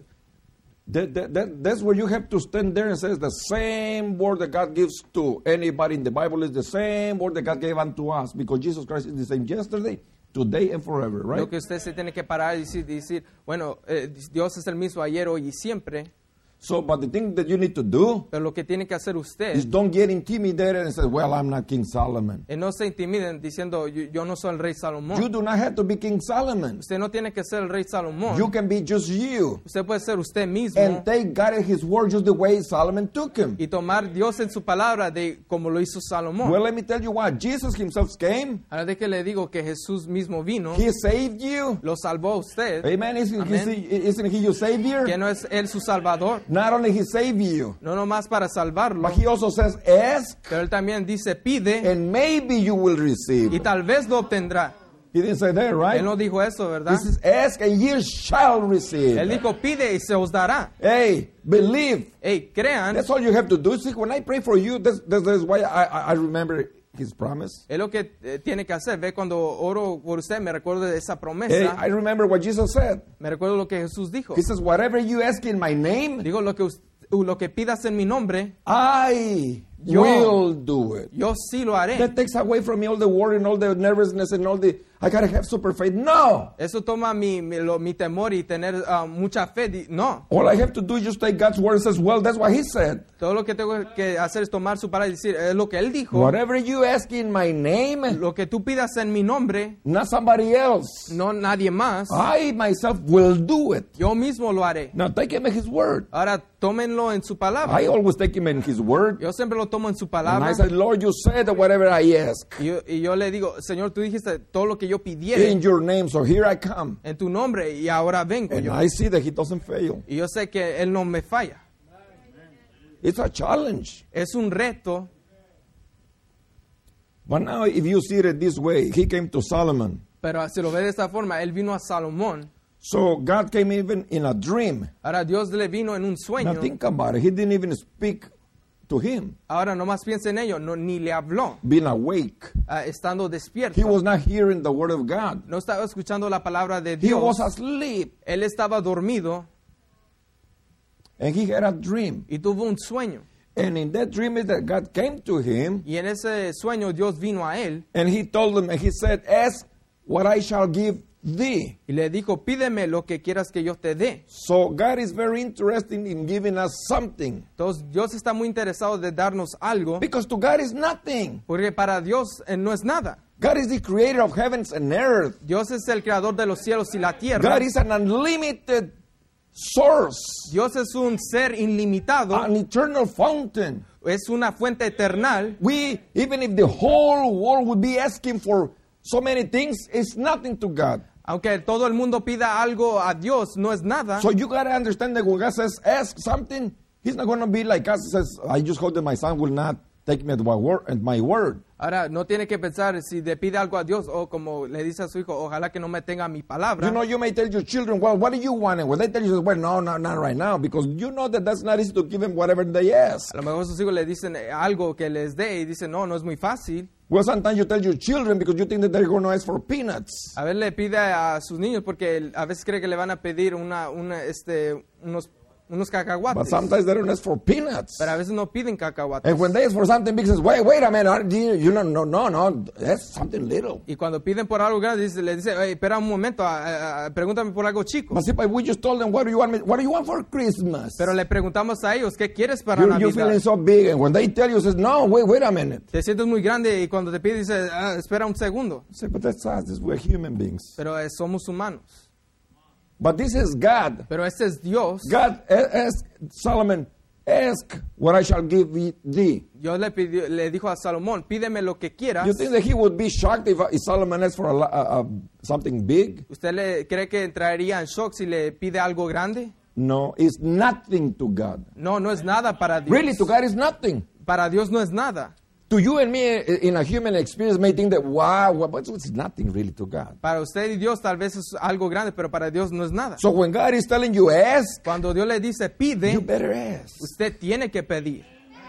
that's where you have to stand there and say the same word that God gives to anybody in the Bible is the same word that God gave unto us, because Jesus Christ is the same yesterday, today, and forever, right? Lo que usted se tiene que parar y decir, bueno, Dios es el mismo ayer, hoy y siempre. So, but the thing that you need to do Pero lo que tiene que hacer usted is don't get intimidated and say, well, I'm not King Solomon. no se intimiden diciendo, yo no soy el rey Salomón. You do not have to be King Solomon. Usted no tiene que ser el rey Salomón. You can be just you. Usted puede ser usted mismo And take God at His word just the way Solomon took him. y tomar Dios en su palabra de como lo hizo Salomón. Well, let me tell you what. Jesus Himself came. Ahora de que le digo que Jesús mismo vino, He saved you. lo salvó a usted, Amen. Isn't He your Savior? que no es Él su salvador, Not only He saved you, no nomás para salvarlo, but He also says, ask, pero Él también dice, pide and maybe you will receive. y tal vez lo obtendrá. He didn't say that, right? Él no dijo eso, ¿verdad? This is ask and ye shall receive. Él dijo, pide y se os dará. Hey, believe. Hey, crean. That's all you have to do. See, when I pray for you, that's why I remember His promise. Es lo que tiene que hacer. Ve, cuando oro por usted, me recuerdo de esa Hey, promesa. I remember what Jesus said. Me recuerdo lo que Jesús dijo. He says, whatever you ask in my name, Digo, lo que pidas en mi nombre, I Yo. will do it. yo sí lo haré. That takes away from me all the worry and all the nervousness and all the I gotta have super faith. No. Eso toma mi temor y tener mucha fe. No. All I have to do is just take God's word and says, well, that's what he said. Todo lo que tengo que hacer es tomar su palabra y decir, es lo que él dijo. Whatever you ask in my name, Lo que tú pidas en mi nombre, not somebody else. no nadie más. I myself will do it. Yo mismo lo haré. Now take him at his word. Ahora, tómenlo en su palabra. I always take him in his word. Yo siempre lo tomo en su And palabra. I said, Lord, you said that whatever I ask Y yo le digo, Señor, tú dijiste todo lo que yo pidiera in your name, so here I come. en tu nombre y ahora vengo And yo. I see that he doesn't fail. Y yo sé que él no me falla. It's a challenge. Es un reto. But now if you see it this way, he came to Solomon. Pero si lo ve de esta forma, él vino a Salomón. So God came even in a dream. Ahora Dios le vino en un sueño. Now think about it. He didn't even speak to him, Ahora nomás piensa en ello, ni le habló, being awake. estando despierto. He was not hearing the word of God. No estaba escuchando la palabra de He Dios. was asleep. Él estaba dormido And he had a dream. y tuvo un sueño. And in that dream is that God came to him Y en ese sueño Dios vino a él and he told him, and he said, ask what I shall give thee. y le dijo, pídeme lo que quieras que yo te dé. So God is very interested in giving us something. Entonces Dios está muy interesado de darnos algo, Because to God is nothing. porque para Dios no es nada. God is the creator of heavens and earth. Dios es el creador de los cielos y la tierra. God is an unlimited source, Dios es un ser ilimitado, an eternal fountain. es una fuente eternal. Even if the whole world would be asking for so many things, it's nothing to God. Aunque todo el mundo pida algo a Dios, no es nada. So you got to understand that when God says ask something, he's not going to be like us. Says, I just hope that my son will not take me at my word. Ahora, no tiene que pensar si le pide algo a Dios o como le dice a su hijo, ojalá que no me tenga mi palabra. You know, you may tell your children, well, what do you want? And when they tell you, well, no, not right now, because you know that that's not easy to give them whatever they ask. A lo mejor sus hijos le dicen algo que les dé y dicen, no es muy fácil. Well, sometimes you tell your children because you think that they're going to ask for peanuts. A ver, le pide a sus niños porque a veces cree que le van a pedir unos But cacahuates. sometimes they don't ask for peanuts. Pero a veces no piden cacahuates. And when they ask for something big, says, wait a minute, you know, no, that's something little. Y cuando piden por algo grande, le dice, espera un momento, pregúntame por algo chico. But see, but we just told them, what do you want for Christmas? Pero le preguntamos a ellos, ¿qué quieres para You're feeling Navidad? so big, and when they tell you, says, no, wait a minute. Te sientes muy grande y cuando te pide, dice, espera un segundo. I say, but that's us, we're human beings. Pero somos humanos. But this is God. Pero este es Dios. God asked Solomon, ask what I shall give thee. Dios le dijo a Salomón, pídeme lo que quieras. You think that he would be shocked if Solomon asked for something big? ¿Usted cree que entraría en shock si le pide algo grande? No, it's nothing to God. No es nada para Dios. Really, to God is nothing. Para Dios no es nada. To you and me, in a human experience, may think that, wow, but it's nothing really to God. Para usted y Dios tal vez es algo grande, pero para Dios no es nada. So when God is telling you ask, Cuando Dios le dice pide, you better ask. usted tiene que pedir.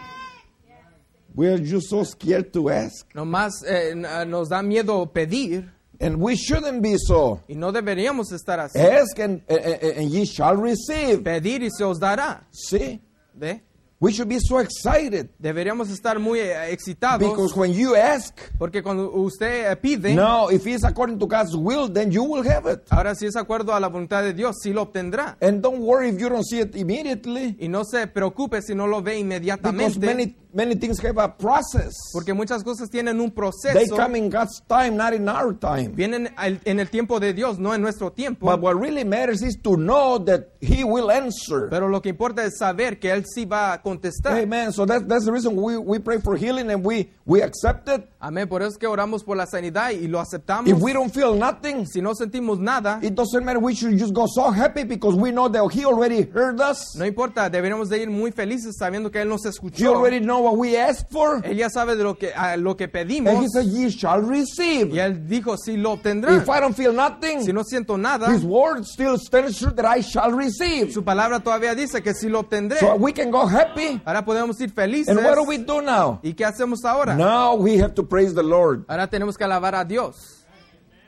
We're just so scared to ask. Nomás nos da miedo pedir And we shouldn't be so. y no deberíamos estar así. Ask and ye shall receive. Pedir y se os dará. See? ¿Ve? We should be so excited. Deberíamos estar muy excitados Because when you ask, porque cuando usted pide, now, if it's according to God's will, then you will have it. ahora si es acuerdo a la voluntad de Dios, sí lo obtendrá. And don't worry if you don't see it immediately. Y no se preocupe si no lo ve Because inmediatamente, many things have a process. porque muchas cosas tienen un They proceso. come in God's time, not in our time. Vienen en el tiempo de Dios, no en nuestro tiempo. But what really matters is to know that He will answer. Pero lo que importa es saber que Él sí va a contestar. Amen. So that's the reason we pray for healing and we accept it. Amén. Por eso es que oramos por la sanidad y lo aceptamos. If we don't feel nothing, Si no sentimos nada, it doesn't matter. We should just go so happy because we know that He already heard us. no importa, deberíamos de ir muy felices sabiendo que Él nos He escuchó. already know what we asked for. Él ya sabe de lo que And He pedimos. said, ye shall receive. Y Él dijo, sí lo obtendrán. If I don't feel nothing, Si no siento nada, His word still stands true that I shall receive. su palabra todavía dice que sí lo obtendré. So we can go happy. Ahora podemos ir felices. And what do we do now? ¿Y qué hacemos ahora? Now we have to praise the Lord. Ahora tenemos que alabar a Dios.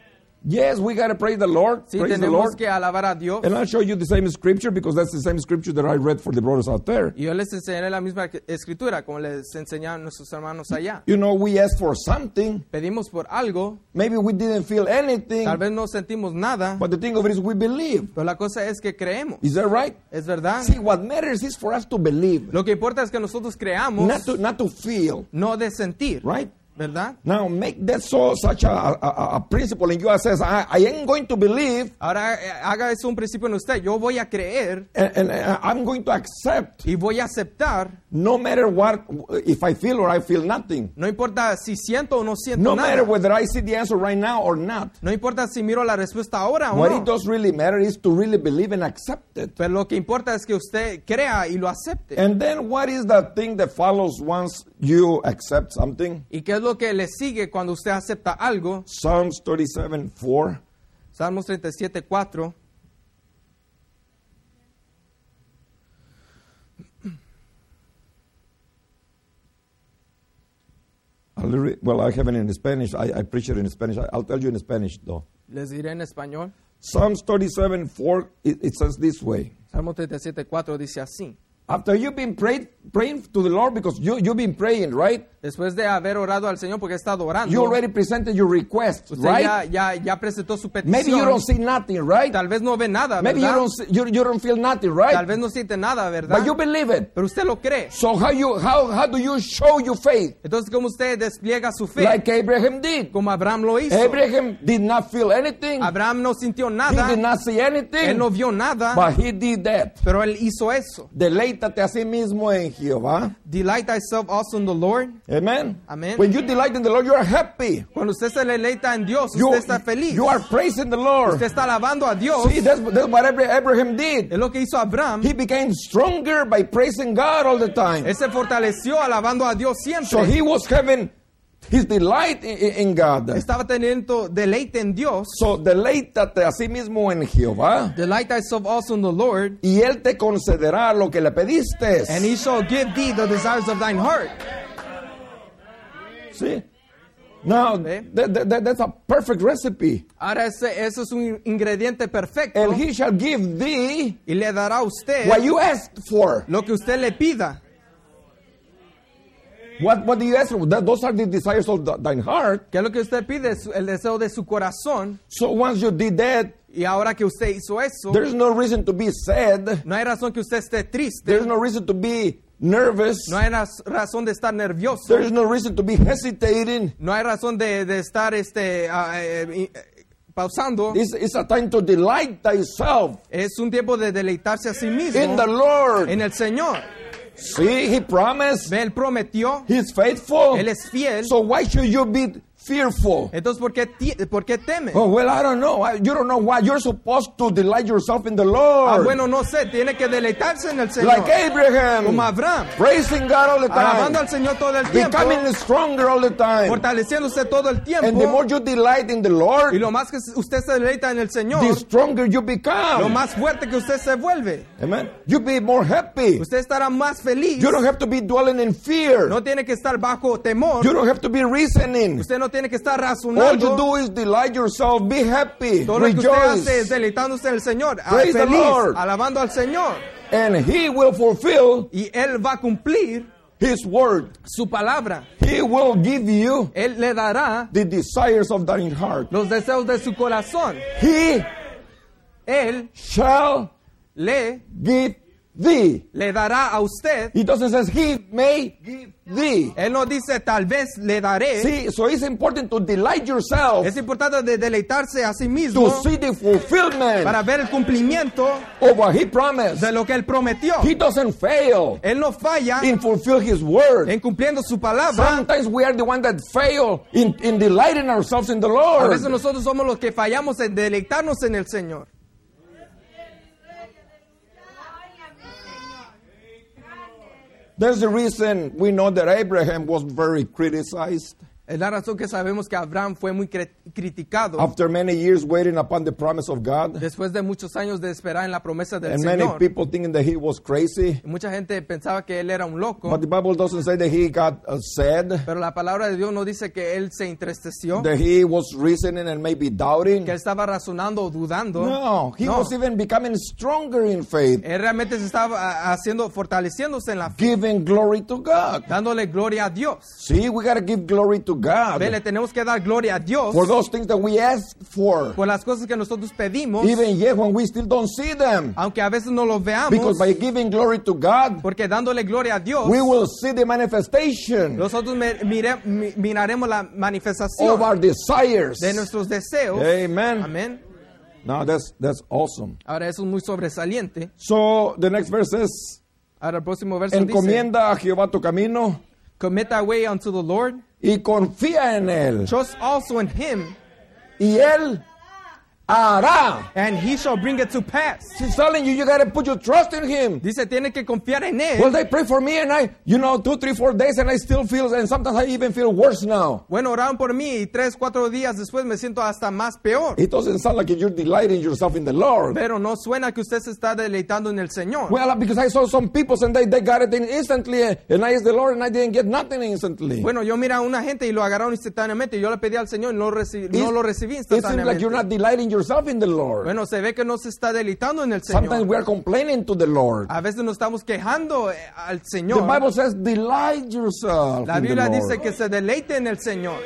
Yes, we got to praise the Lord. Sí, Praise the tenemos Lord. que alabar a Dios. And I'll show you the same scripture because that's the same scripture that I read for the brothers out there. Y yo les enseñaré la misma escritura como les enseñaron nuestros hermanos allá. You know, we asked for something. Pedimos por algo, Maybe we didn't feel anything. tal vez no sentimos nada, But the thing of it is we believe. pero la cosa es que creemos. Is that right? ¿Es verdad? See, what matters is for us to believe. Lo que importa es que nosotros creamos, Not to feel. no de sentir, Right? ¿verdad? Now, make that such a principle in you that says, I am going to believe Ahora haga eso un principio en usted. Yo voy a creer and I'm going to accept y voy a aceptar. no matter what, if I feel or I feel nothing. No importa si siento o no siento No nada. matter whether I see the answer right now or not. No importa si miro la respuesta ahora o What no. it does really matter is to really believe and accept it. Pero lo que importa es que usted crea y lo acepte. And then what is the thing that follows once you accept something? ¿Y qué es lo que le sigue cuando usted acepta algo? Psalms 37:4. Salmos 37:4. Well, I have it in Spanish. I preach it in Spanish. I'll tell you in Spanish, though. Les diré en español. Psalms 37:4, it says this way. Salmo 37:4 dice así. After you've been praying to the Lord, because you've been praying, right? Después de haber orado al Señor porque he estado orando. You already presented your request, Usted right? ya presentó su petición. Maybe you don't see nothing, right? Tal vez no ve nada, Maybe you ¿verdad? you don't feel nothing, right? Tal vez no siente nada, ¿verdad? But you believe it. Pero usted lo cree. So how do you show your faith? Entonces, ¿cómo usted despliega su fe? Like Abraham did. Como Abraham lo hizo. Abraham did not feel anything. Abraham no sintió He nada. did not see anything. Él no vio nada. But he did that. Pero él hizo eso. Deleítate a sí mismo en Jehová. Delight thyself also in the Lord. Amen. Amen. When you delight in the Lord, you are happy. Cuando usted se deleita en Dios, You, usted está feliz. you are praising the Lord. Usted está alabando a Dios. See, that's what Abraham did. Es lo que hizo Abraham. He became stronger by praising God all the time. Él se fortaleció alabando a Dios siempre. So he was having his delight in God. Estaba teniendo deleite en Dios. So deleítate a sí mismo en Jehová. Delight thyself also in the Lord, Y Él te concederá lo que le pediste. and he shall give thee the desires of thine heart. See? Now, that's a perfect recipe. Ahora eso es un ingrediente perfecto. And He shall give thee Y le dará a usted what you asked for. lo que usted le pida. What do you ask for? Those are the desires of thine heart. ¿Qué es lo que usted pide? El deseo de su corazón. So once you did that, Y ahora que usted hizo eso, there's no reason to be sad. no hay razón que usted esté triste. There's no reason to be nervous. No hay razón de estar nervioso. There's no reason to be hesitating. No hay razón de estar pausando. It's a time to delight thyself Es un tiempo de deleitarse a sí mismo in the Lord. en el Señor. See, He promised. Ve, Él prometió. He's faithful. Él es fiel. So why should you be fearful? Entonces, ¿por qué teme? Oh, well, I don't know. You don't know why. You're supposed to delight yourself in the Lord. Bueno, no sé. Tiene que deleitarse en el Señor. Like Abraham. Como Abraham. Praising God all the Alabando al time. Señor todo el tiempo. Becoming stronger all the time. Fortaleciéndose todo el tiempo. And the more you delight in the Y Lord, lo más que usted se deleita en el Señor, the stronger you lo become. más fuerte que usted se vuelve. Amen. You be more happy. Usted estará más feliz. You don't have to be dwelling in fear. No tiene que estar bajo temor. You don't have to be reasoning. Usted no tiene que estar razonando. All you do is delight yourself. Be happy. Todo lo que usted hace es Rejoice. deleitándose en el Señor. Praise the Feliz, Lord. alabando al Señor. And He will fulfill Y Él va a cumplir His word. su palabra. He will give you Él le dará the desires of thine heart. los deseos de su corazón. He Él shall le give thee. dará a usted. He doesn't say He may give thee. Él no dice tal vez le daré. See, so it's important to delight yourself Es importante de deleitarse a sí to mismo see the fulfillment para ver el cumplimiento of what He promised. de lo que Él prometió. He doesn't fail Él no falla in fulfill His word. en cumpliendo su palabra. Sometimes we are the one that fail in delighting ourselves in the A Lord. veces nosotros somos los que fallamos en deleitarnos en el Señor. There's the reason we know that Abraham was very criticized. Es la razón que sabemos que Abraham fue muy criticado after many years waiting upon the promise of God. después de muchos años de esperar en la promesa del And many Señor. people thinking that he was crazy. Mucha gente pensaba que él era un loco, But the Bible doesn't say that he got sad, pero la palabra de Dios no dice que él se entristeció, that he was reasoning and maybe doubting. que él estaba razonando o dudando. No, he No. was even becoming stronger in faith, Él realmente se estaba fortaleciéndose en la fe, giving glory to God. dándole gloria a Dios. See, we got to give glory to God Ve, le tenemos que dar gloria a Dios for those things that we ask for, por las cosas que nosotros pedimos, even yet when we still don't see them. aunque a veces no los veamos, Because by giving glory to God, porque dándole gloria a Dios, we will see the manifestation nosotros miraremos la manifestación of our desires. de nuestros deseos. Amen. Amén. Now that's awesome. Ahora eso es muy sobresaliente. So the next verse is, Ahora el próximo verso dice, encomienda a Jehová tu camino commit thy way unto the Lord, y confía en él, trust also in him, y él hará. and he shall bring it to pass. She's telling you, you got to put your trust in him. Dice, tiene que confiar en Well, él. they pray for me and I, 2, 3, 4 days and I still feel, and sometimes I even feel worse now. Bueno, oraron por mí y 3, 4 días después me siento hasta más peor. It doesn't sound like you're delighting yourself in the Lord. Pero no suena que usted se está deleitando en el Señor. Well, because I saw some people and they got it instantly, and I asked the Lord and I didn't get nothing instantly. Bueno, yo miré a una gente y lo agarraron instantáneamente. Yo le pedí al Señor y no lo recibí It seems like you're instantáneamente. not delighting yourself in the Lord. Bueno, se ve que no se está deleitando en el Sometimes Señor. we are complaining to the Lord. A veces nos estamos quejando al The Señor. Bible says, delight yourself La in the Biblia Lord. dice que se deleite en el Señor.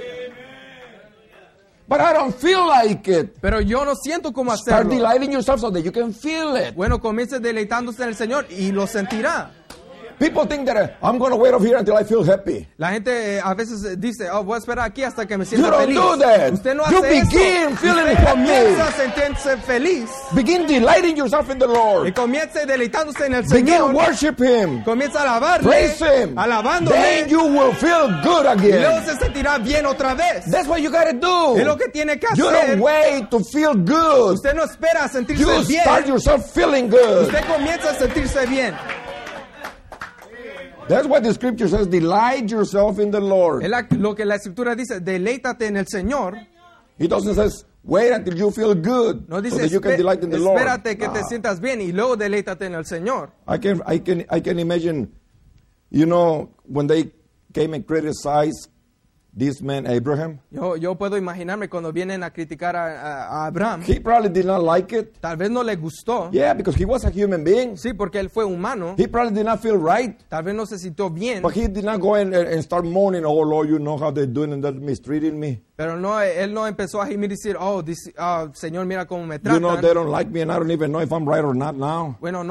But I don't feel like it. Pero yo no siento cómo Start hacerlo. delighting yourself so that you can feel it. Bueno, comience deleitándose en el Señor y lo sentirá. People think that I'm going to wait over here until I feel happy. La gente a veces dice, voy a esperar aquí hasta que me You sienta don't feliz. do that. Usted no You hace begin eso. feeling Usted happy. comienza a sentirse feliz Begin delighting yourself in the y Lord. comience deleitándose en el Begin Señor. worship Him. Comienza a alabarle, Praise Him. alabándole, Then you will feel good y luego again. se sentirá bien otra vez. That's what you got to do. Es lo que tiene que You hacer. don't wait to feel good. Usted no espera a sentirse You bien. start yourself feeling good. Usted comienza a sentirse bien. That's what the scripture says. Delight yourself in the Lord. Es lo que la Escritura dice, deleítate en el Señor. It doesn't say, wait until you feel good No so dice, that you can delight in the Lord. espérate que te Nah. sientas bien y luego deleítate en el Señor. I can imagine, when they came and criticized this man Abraham. Yo puedo imaginarme cuando vienen a criticar a Abraham. He probably did not like it. Tal vez no le gustó. Yeah, because he was a human being. Sí, porque él fue humano. He probably did not feel right. Tal vez no se sintió bien. But he did not go and start moaning, oh Lord, you know how they're doing and they're mistreating me. Pero no, él no empezó a gemir y decir, Señor, mira cómo me You know, tratan. they don't like me and I don't even know if I'm right or not now. Bueno,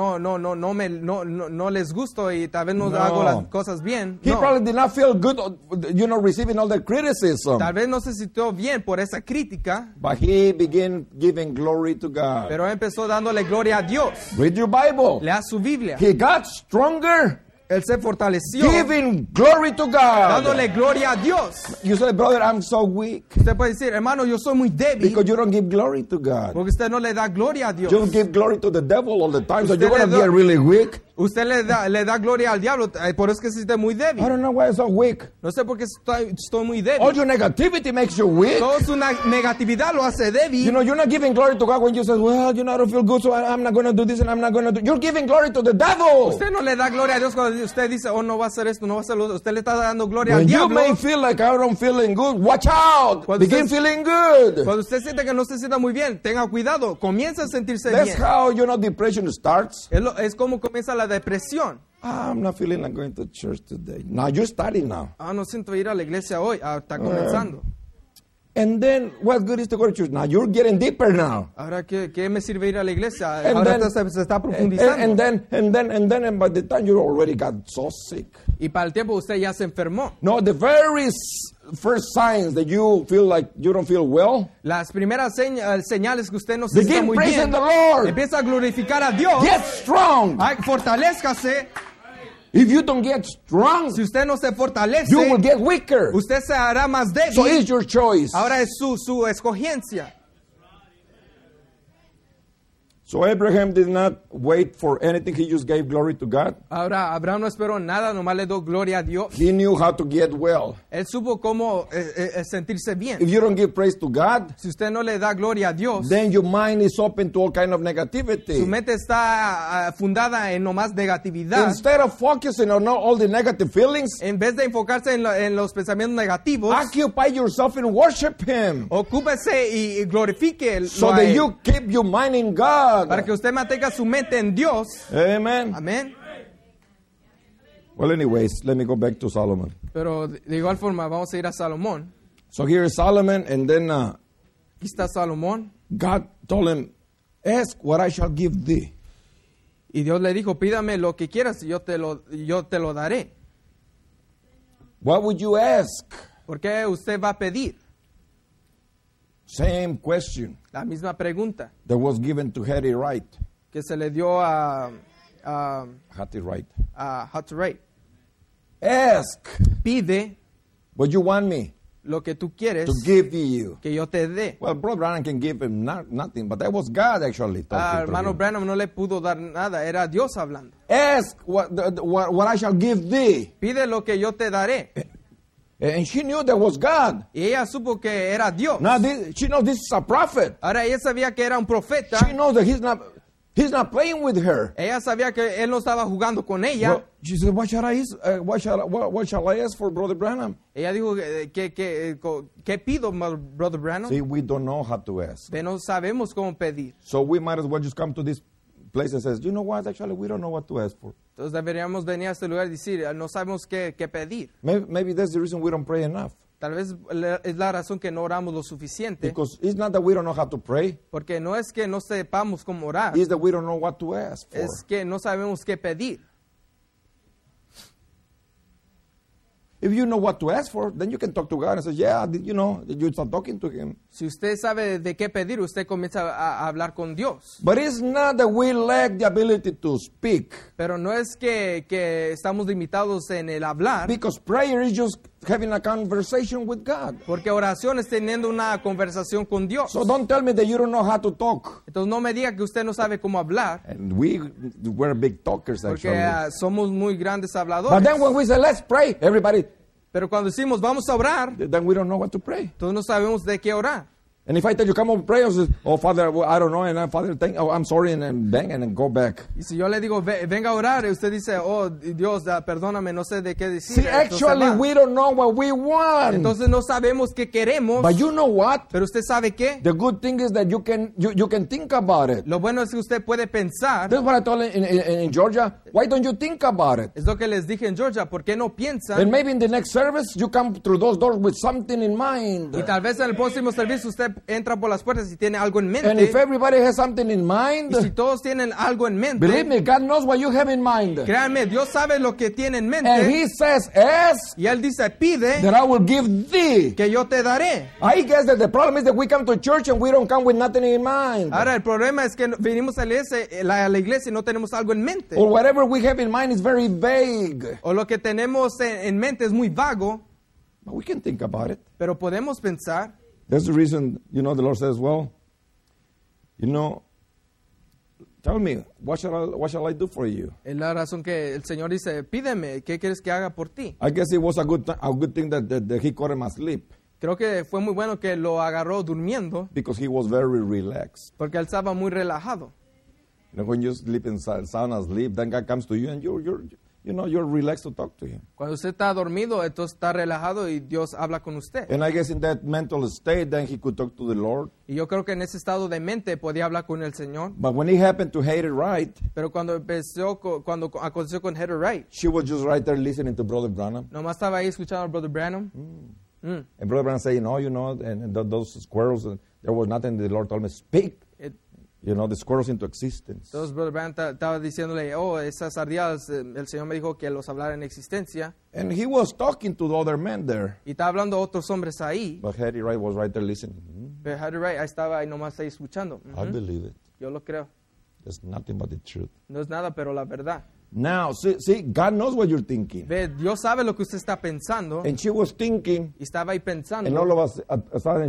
no les gusto y tal vez no No. hago las cosas bien. He No. probably did not feel good, receiving all the criticism. Tal vez no se sintió bien por esa crítica, But he began giving glory to God. pero él empezó dándole gloria a Dios. Read your Bible. Lea su Biblia. He got stronger, Él se fortaleció giving glory to God. dándole gloria a Dios. You say, brother, I'm so weak. Usted puede decir, hermano, yo soy muy débil Because you don't give glory to God. porque usted no le da gloria a Dios. You give glory to the devil all the time, so Usted you're going to le da- get really weak. Usted le da gloria al diablo, por eso es que se siente muy débil. I don't know why I'm so weak. No sé por qué estoy muy débil. All your negativity makes you weak. Toda su negatividad lo hace débil. You're not giving glory to God when you say, well, I don't feel good, so I'm not going to do this and I'm not going to do. You're giving glory to the devil. Usted no le da gloria a Dios cuando usted dice, no va a hacer esto, no va a hacer lo otro. Usted le está dando gloria When al you diablo. may feel like I don't feeling good, watch out. Cuando Begin usted- feeling good. Cuando usted siente que no se sienta muy bien, tenga cuidado, comienza a sentirse That's bien. how, depression starts. Es como comienza la depresión. I'm not feeling like going to church today. Now you're starting now. No siento ir a la iglesia hoy. Está comenzando. And then what good is to go to church? Now you're getting deeper now. Ahora, ¿qué me sirve ir a la iglesia? And Ahora then- se está profundizando. And by the time you already got so sick. Y para el tiempo usted ya se enfermó. No, the very first signs that you feel like you don't feel well, Las primeras señales que usted no se siente begin muy praising bien. the Lord. Empieza a glorificar a Dios. Get strong. Fortalézcase. If you don't get strong, Si usted no se fortalece, you will get weaker. usted se hará más débil. So it's your choice. Ahora es su escogencia. So Abraham did not wait for anything. He just gave glory to God. Ahora, Abraham no esperó nada, nomás le dio gloria a Dios. He knew how to get well. Él supo cómo sentirse bien. If you don't give praise to God, Si usted no le da gloria a Dios, then your mind is open to all kind of su negativity. mente está fundada en nomás negatividad. Instead of focusing on all the negative feelings, En vez de enfocarse en los pensamientos negativos, occupy yourself and worship Him ocúpese y glorifique so that you keep your mind in God. para que usted mantenga su mente en Dios. Amen. Amén. Well, anyways, let me go back to Solomon. Pero de igual forma, vamos a ir a Salomón. So here is Solomon, and then Aquí está Salomón. God told him, ask what I shall give thee. Y Dios le dijo, pídame lo que quieras y yo te lo daré. What would you ask? ¿Por qué usted va a pedir? Same question La misma pregunta that was given to Hattie Wright. que se le dio a Hattie Wright. Hutray. Ask Pide what you want me lo que tú quieres to give you. que yo te dé. Well, Brother Branham can give him nothing, but that was God actually talking to Hermano him. Branham no le pudo dar nada, era Dios hablando. Ask what I shall give thee. Pide lo que yo te daré. And she knew that was God. Y ella supo que era Dios. Now she knows this is a prophet. Ahora ella sabía que era un profeta. She knows that he's not playing with her. Ella sabía que él no estaba jugando con ella. Well, she said, what shall I ask for Brother Branham? Ella dijo, ¿qué pido, Brother Branham? See, we don't know how to ask. No sabemos cómo pedir. So we might as well just come to this place and says, you know what, actually we don't know what to ask for. Entonces deberíamos venir a este lugar y decir, no sabemos qué pedir. Maybe that's the reason we don't pray enough. Tal vez es la razón que no oramos lo suficiente. Because it's not that we don't know how to pray. Porque no es que no sepamos cómo orar. It's that we don't know what to ask for. Es que no sabemos qué pedir. If you know what to ask for, then you can talk to God and say, yeah, you start talking to Him. Si usted sabe de qué pedir, usted comienza a hablar con Dios. But it's not that we lack the ability to speak. Pero no es que estamos limitados en el hablar. Because prayer is just having a conversation with God. Porque oración es teniendo una conversación con Dios. So don't tell me that you don't know how to talk. Entonces no me diga que usted no sabe cómo hablar. And we're big talkers Porque actually. somos muy grandes habladores. But then when we say, let's pray, everybody, Pero cuando decimos vamos a orar, then we don't know what to pray. entonces no sabemos de qué orar. And if I tell you, come on, pray, I say, oh, Father, well, I don't know, and Father, I'm sorry, and then bang, and then go back. Y si yo le digo, venga a orar, y usted dice, oh, Dios, perdóname, no sé de qué decir. See, actually, we don't know what we want. Entonces no sabemos qué queremos. But you know what? Pero usted sabe qué. The good thing is that you can think about it. Lo bueno es que usted puede pensar. That's what I told in Georgia. Why don't you think about it? Es lo que les dije en Georgia. ¿Por qué no piensan? And maybe in the next service, you come through those doors with something in mind. Y tal vez en el próximo servicio usted entra por las puertas y tiene algo en mente. And if everybody has something in mind, Y si todos tienen algo en mente, believe me, God knows what you have in mind. créanme, Dios sabe lo que tiene en mente. And He says, ask, Y Él dice, pide, that I will give thee. que yo te daré. I guess that the problem is that we come to church and we don't come with nothing in mind. Ahora, el problema es que venimos a la iglesia y no tenemos algo en mente. Or whatever we have in mind is very vague. O lo que tenemos en mente es muy vago, But we can think about it. pero podemos pensar. That's the reason, the Lord says, well, tell me, what shall I do for you? Es la razón que el Señor dice, pídeme, ¿qué quieres que haga por ti? I guess it was a good thing that He caught him asleep, Creo que fue muy bueno que lo agarró durmiendo, because he was very relaxed. porque él estaba muy relajado. When you sleep in sound asleep, then God comes to you and you're relaxed to talk to Him. Cuando usted está dormido, entonces está relajado y Dios habla con usted. And I guess in that mental state, then he could talk to the Lord. Y yo creo que en ese estado de mente podía hablar con el Señor. But when he happened to hate it right, Pero cuando aconteció con Heather Wright, she was just right there listening to Brother Branham. nomás estaba ahí escuchando al Brother Branham. And Brother Branham saying, and those squirrels, there was nothing. The Lord told me, speak, the squirrels into existence. Entonces Brother Branham estaba diciéndole, esas ardillas, el Señor me dijo que los hablara en existencia. And he was talking to the other men there. Y está hablando a otros hombres ahí. But Hattie Wright was right there listening. Pero Heather Wright estaba ahí nomás ahí escuchando. I believe it. Yo lo creo. There's nothing but the truth. No es nada, pero la verdad. Now, see, God knows what you're thinking. Ve, Dios sabe lo que usted está pensando. And she was thinking, Y estaba ahí pensando. and all of us, a sudden,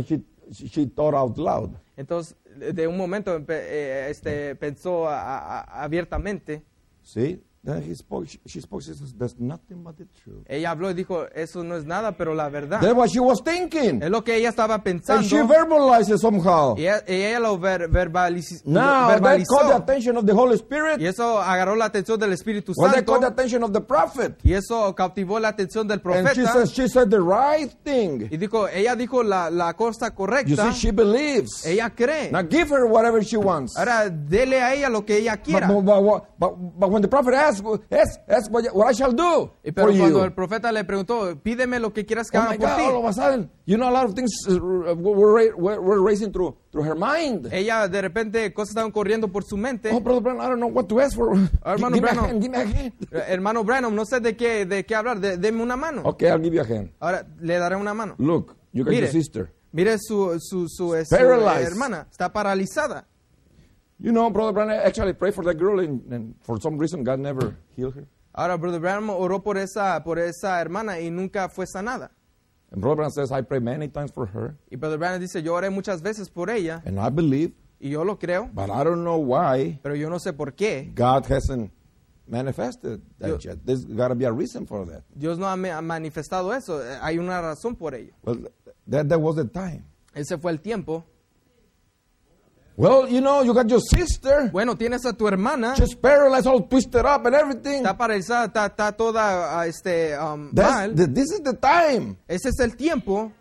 she thought out loud. Entonces, de un momento pensó abiertamente. See? Then she spoke, she says, that's nothing but the truth. Ella habló y dijo, eso no es nada, pero la verdad. That's what she was thinking. Es lo que ella estaba And pensando. she verbalized it somehow. Y ella lo verbalizó. Now, that caught the attention of the Holy Spirit. Y eso agarró la atención del Espíritu Well, that Santo. caught the attention of the prophet. Y eso cautivó la atención del And profeta. she said the right thing. Y ella dijo la cosa You correcta. see, she believes. Ella cree. Now give her whatever she wants. Ahora, dele a ella lo que ella quiera. But when the prophet asks what I shall do Pero for cuando you. el profeta le preguntó, pídeme lo que quieras que Oh haga my por God, all of ti. a sudden, you know, a lot of things were racing through her mind. Ella, de repente, cosas estaban corriendo por su mente. Oh, Brother Branham, I don't know what to ask for. Hermano Give me a Branham. hand, give me a hand. Hermano Branham, no sé de qué hablar. Deme una mano. Okay, I'll give you a hand. Ahora, le daré una mano. Look, you got your Mire. sister. Mire su Paralyzed. hermana. Está paralizada. You know, Brother Branham actually prayed for that girl, and for some reason, God never healed her. Ahora, Brother Branham oró por esa hermana y nunca fue sanada. And Brother Branham says, I pray many times for her, Y Brother Branham dice, yo oré muchas veces por ella and I believe, y yo lo creo, but I don't know why pero yo no sé por qué. God hasn't manifested that Yo- yet. There's got to be a reason for that. Dios no ha manifestado eso. Hay una razón por ello. Well, that was the time. Ese fue el tiempo. Well, you know, you got your sister. Bueno, tienes a tu hermana. She's paralyzed, all twisted up and everything. Está paralizada, está toda mal. This is the time. Ese es el tiempo.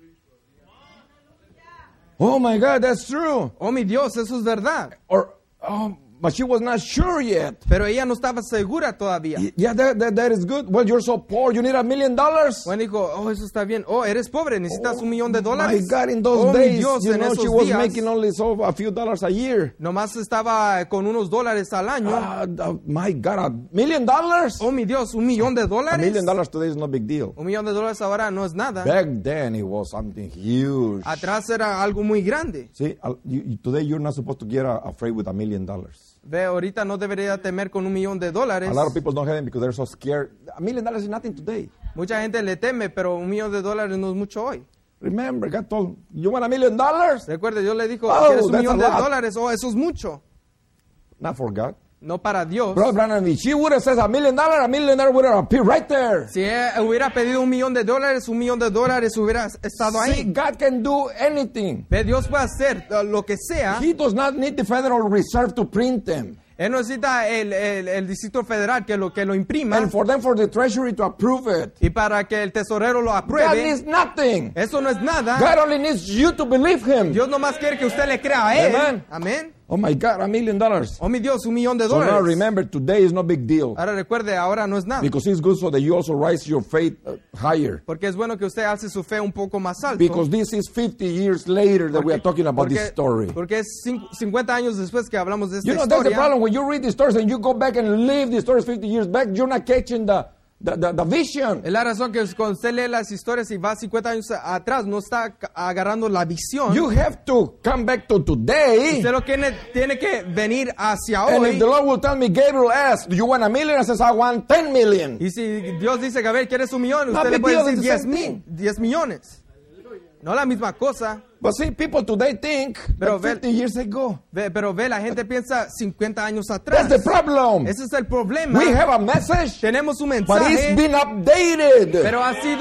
Oh my God, that's true. Oh, mi Dios, eso es verdad. But she was not sure yet. Pero ella no estaba segura todavía. Yeah, that is good. Well, you're so poor. You need $1 million. Bueno, dijo, oh, eso está bien. Oh, eres pobre, necesitas $1 millón. My God, in Oh, those mi days, Dios, you en know, esos she was días, making only a few dollars a year. nomás estaba con unos dólares al año. My God, $1 million? Oh, mi Dios, $1 millón. $1 million today is no big deal. $1 millón ahora no es nada. Back then, it was something huge. Atrás era algo muy grande. See, today you're not supposed to get afraid with $1 million. Ve, ahorita no debería temer con $1 millón. A lot of people don't have it because they're so scared. $1 million is nothing today. Mucha gente le teme, pero $1 millón no es mucho hoy. Remember, God told you want $1 million? Recuerde, Dios le dijo, Oh, ¿quieres $1 that's millón? a lot. Oh, eso es mucho. Not for God. No para Dios. Brother Branham, if she would have said $1 million would have appeared right there. Si hubiera pedido $1 millón, $1 millón hubiera estado See, ahí. God can do anything. Ve, Dios puede hacer lo que sea. He does not need the Federal Reserve to print them. Él no necesita el Distrito Federal que lo imprima. And for the Treasury to approve it. Y para que el tesorero lo God apruebe. needs nothing. Eso no es nada. God only needs you to believe Him. Dios nomás quiere que usted le crea a Él. Amen. Amén. Oh my God, $1 million. Oh, mi Dios, $1 millón. So now remember, today is no big deal. Ahora recuerde, ahora no es nada. Because it's good so that you also rise your faith higher. Porque es bueno que usted alce su fe un poco más alto. Because this is 50 years later that we are talking about this story. Porque es 50 años después que hablamos de esta You know, that's the historia. problem. When you read the stories and you go back and live the stories 50 years back, you're not catching the vision. Es la razón que cuando usted lee las historias y va 50 años atrás, no está agarrando la visión. You have to come back to today. Usted lo tiene que venir hacia And if hoy. the Lord will tell me, Gabriel asked, do you want $1 million? I says, I want 10 million. Y si Dios dice, Gabriel, ¿quieres $1 millón? No Usted le big puede deal, decir it's the same 10 millones. No la misma cosa. But see, people today think Pero that 50 years ago. Pero la gente piensa 50 años That's atrás. the problem. Ese es el problema. We have a message, Tenemos un but it's mensaje, been updated. pero ha sido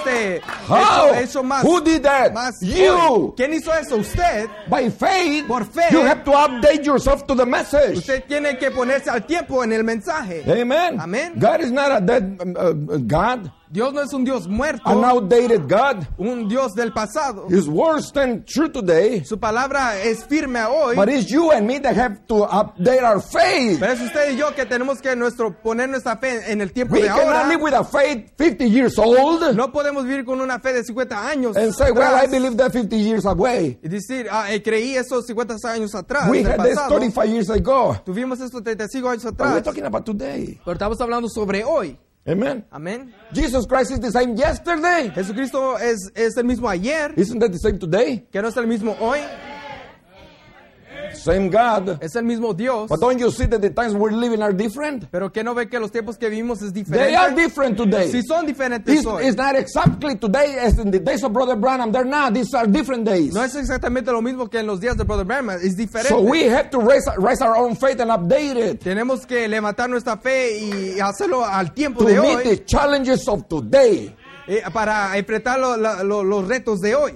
How? hecho más. Who did that? más You. hoy. ¿Quién hizo eso? Usted. By faith, Por fe. you have to update yourself to the message. Usted tiene que ponerse al tiempo en el mensaje. Amen. Amén. God is not a dead God, Dios no es un Dios muerto, an outdated God. un Dios del pasado. His words stand true today, Su palabra es firme hoy. but it's you and me that have to update our faith. Pero es usted y yo que tenemos que poner nuestra fe en el tiempo We de cannot ahora. live with a faith 50 years old No podemos vivir con una fe de 50 años and say, well, I atrás believe that 50 years away. y decir, creí eso 50 años atrás. We del had this pasado. 35 years ago. Tuvimos esto 35 años But we're atrás. talking about today. Pero estamos hablando sobre hoy. Amen. Amén. Jesus Christ is the same yesterday. Jesucristo es el mismo ayer, Isn't that the same today? que no es el mismo hoy. Same God. Es el mismo Dios. But don't you see that the times we're living are different? Pero que no ve que los tiempos que vivimos es They are diferente. different today. Si son diferentes hoy. It's not exactly today as in the days of Brother Branham. They're not. These are different days. No es exactamente lo mismo que en los días de Brother Branham, es diferente. So we have to raise our own faith and update it Tenemos que levantar nuestra fe y hacerlo al tiempo to de meet hoy the challenges of today. para enfrentar los retos de hoy.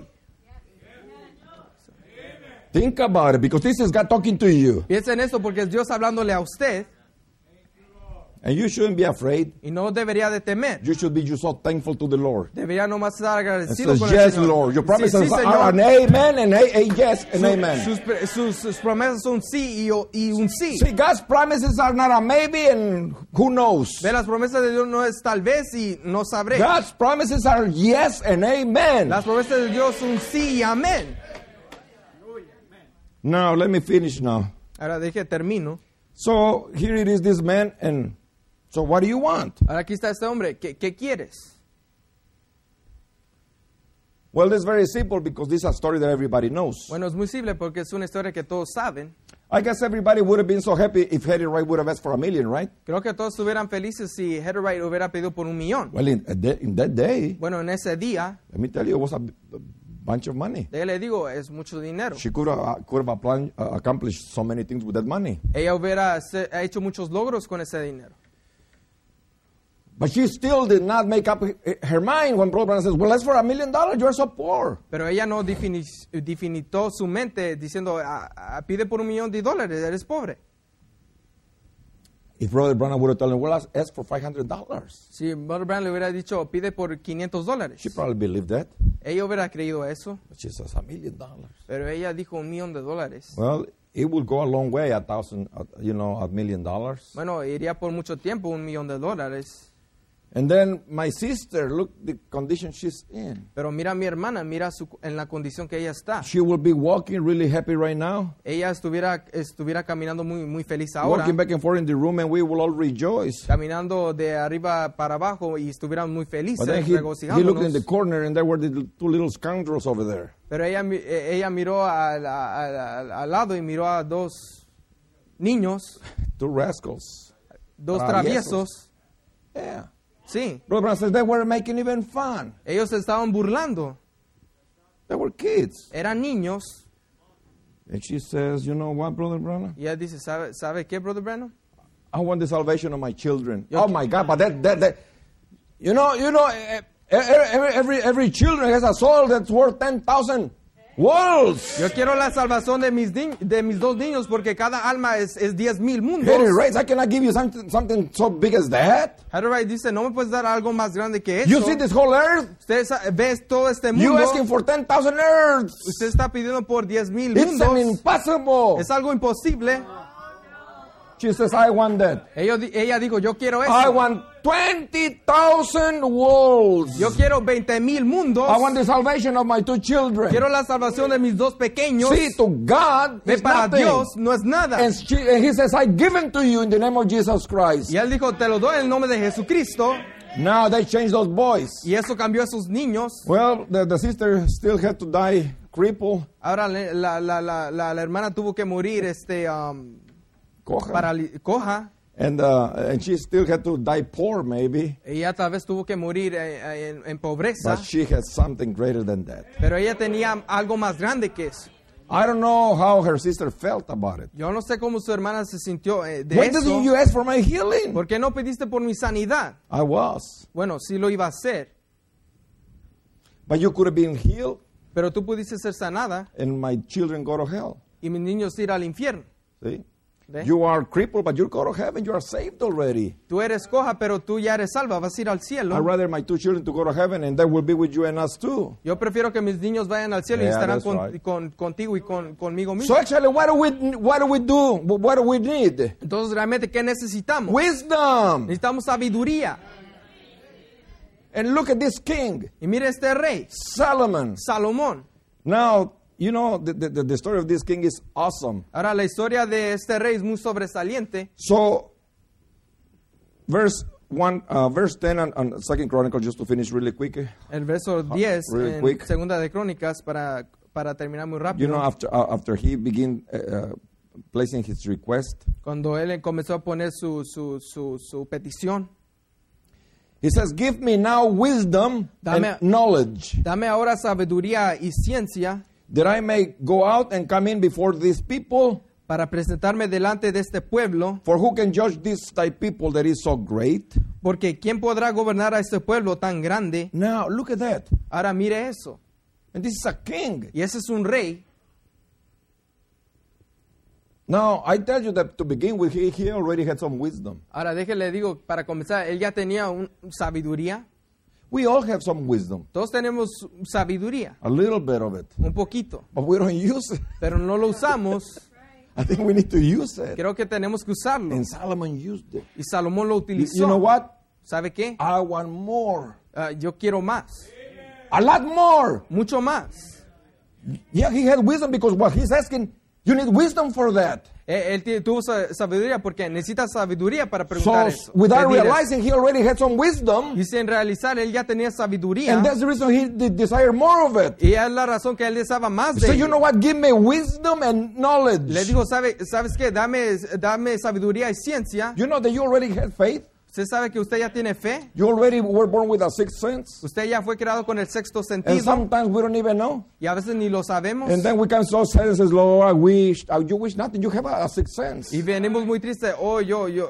Think about it, because this is God talking to you. Piensa en eso porque es Dios hablándole a usted And you shouldn't be afraid. y no debería de temer. You should be just so thankful to the Lord. Debería nomás estar It agradecido says, con el yes, Señor. Lord. Your Sí, promises sí, are Señor. an amen and a yes and amen. Sus promesas son sí y un sí. See, God's promises are not a maybe and who knows. Ve, las promesas de Dios no es tal vez y no sabré. God's promises are yes and amen. Las promesas de Dios son sí y amén. Now, let me finish now. Ahora termino. So, here it is, this man, and so what do you want? Ahora aquí está este hombre. ¿Qué quieres? Well, it's very simple because this is a story that everybody knows. Bueno, es muy simple porque es una historia que todos saben. I guess everybody would have been so happy if Hetty Wright would have asked for $1 million, right? Creo que todos estuvieran felices si Hetty Wright hubiera pedido por 1 millón. Well, in that day, Bueno, en ese día, let me tell you, it was a bunch of money. le digo, es mucho dinero. She could have accomplished so many things with that money. Ella hubiera hecho muchos logros con ese dinero. But she still did not make up her mind when Brother Branham says, well, that's for $1 million. You're so poor. Pero ella no definitó su mente diciendo, pide por $1 millón, eres pobre. If Brother Branham would have told him, well, ask for $500, Si Brother Branham le hubiera dicho, pide por $500, she probably believed that. ella hubiera creído eso. But she says, $1 million. Pero ella dijo $1 millón. Well, it will go a long way, $1 million. Bueno, iría por mucho tiempo $1 millón. And then my sister, look the condition she's in. Pero mira a mi hermana, mira en la condición que ella está. She will be walking really happy right now. Ella estuviera caminando muy feliz ahora. Walking back and forth in the room, and we will all rejoice. Caminando de arriba para abajo y estuvieran muy felices, But then he looked in regocijándonos. the corner, and there were the two little scoundrels over there. Pero ella miró al lado y miró a dos niños, Two rascals. dos Traviesos. traviesos. Yeah. Sí, Brother Branham says they were making even fun. ellos se estaban burlando. They were kids. Eran niños. And she says, you know what, Brother Branham? Y ella dice, ¿sabe qué, Brother Branham? I want the salvation of my children. Yo- Oh my God! But that every children has a soul that's worth 10,000 worlds. Yo quiero la salvación de mis dos niños porque cada alma es 10,000 mundos. Henry Wright, I cannot give you something so big as that. Henry Wright dice, no me puedes dar algo más grande que eso. You see this whole earth? Usted ve todo este You mundo. asking for 10,000 earths. Usted está pidiendo por 10,000 It's an mundos. impossible. Es algo imposible. She says, I want that. Ella dijo, yo quiero eso. I want 20,000 worlds. Yo quiero 20,000 mundos. I want the salvation of my two children. Quiero la salvación de mis dos pequeños. See, to God, Ve, it's para nothing. Dios no es nada. And he says, I give them to you in the name of Jesus Christ. Y él dijo, te lo doy en el nombre de Jesucristo. Now they changed those boys. Y eso cambió a esos niños. Well, the sister still had to die crippled. Ahora la hermana tuvo que morir Coja. coja. And she still had to die poor, maybe. Ella tal vez tuvo que morir en pobreza. But she had something greater than that. Pero ella tenía algo más grande que eso. I don't know how her sister felt about it. Yo no sé cómo su hermana se sintió de Why eso. didn't you ask for my healing? ¿Por qué no pediste por mi sanidad? I was. Bueno, sí lo iba a hacer. But you could have been healed Pero tú pudiste ser sanada and my children go to hell. y mis niños ir al infierno. See? ¿Ve? You are crippled, but you go to heaven. You are saved already. Tú eres coja, pero tú ya eres salva. Vas a ir al cielo. I'd rather my two children to go to heaven, and they will be with you and us too. Yo prefiero que mis niños vayan al cielo y Yeah, estarán that's right. contigo y conmigo mismo. So actually, what do we do? What do we need? Entonces, realmente, ¿qué necesitamos? Wisdom. Necesitamos sabiduría. And look at this king, Y mire este rey, Solomon. Salomón. Now, you know, the story of this king is awesome. Ahora, la historia de este rey es muy sobresaliente. So, verse 10 and 2 Chronicles, just to finish really quick. El verso 10 really en quick. Segunda de Crónicas para para terminar muy rápido. You know, after he began placing his request, Cuando él comenzó a poner su petición, he says, give me now wisdom and knowledge, dame ahora sabiduría y ciencia that I may go out and come in before these people. para presentarme delante de este pueblo, For who can judge this thy people that is so great? porque ¿quién podrá gobernar a este pueblo tan grande? Now, look at that. Ahora mire eso. And this is a king. Y ese es un rey. Now, I tell you that to begin with, he already had some wisdom. Ahora déjele digo, para comenzar, él ya tenía sabiduría. We all have some wisdom, Todos tenemos sabiduría, a little bit of it, un poquito, but we don't use it. pero no lo usamos. I think we need to use it. Creo que tenemos que usarlo. And Solomon used it. Y Salomón lo utilizó. You know what? ¿Sabe qué? I want more. Yo quiero más, A lot more. mucho más. Yeah, he had wisdom because what he's asking, you need wisdom for that. Él tuvo sabiduría porque necesita sabiduría para preguntar So, eso. without Pedir eso. realizing, he already had some wisdom. Y sin realizar, él ya tenía sabiduría. And that's the reason he desired more of it. Y es la razón que él deseaba más de So, ello. you know what? Give me wisdom and knowledge. Le digo, ¿sabes qué? Dame sabiduría y ciencia. You know that you already had faith. Usted sabe que usted ya tiene fe. You already were born with a sixth sense. Usted ya fue creado con el sexto And sentido. sometimes we don't even know. Y a veces ni lo sabemos. And then we come so sad and says, Lord, I wish. You wish nothing. You have a sixth sense. Y venimos muy tristes. Oh,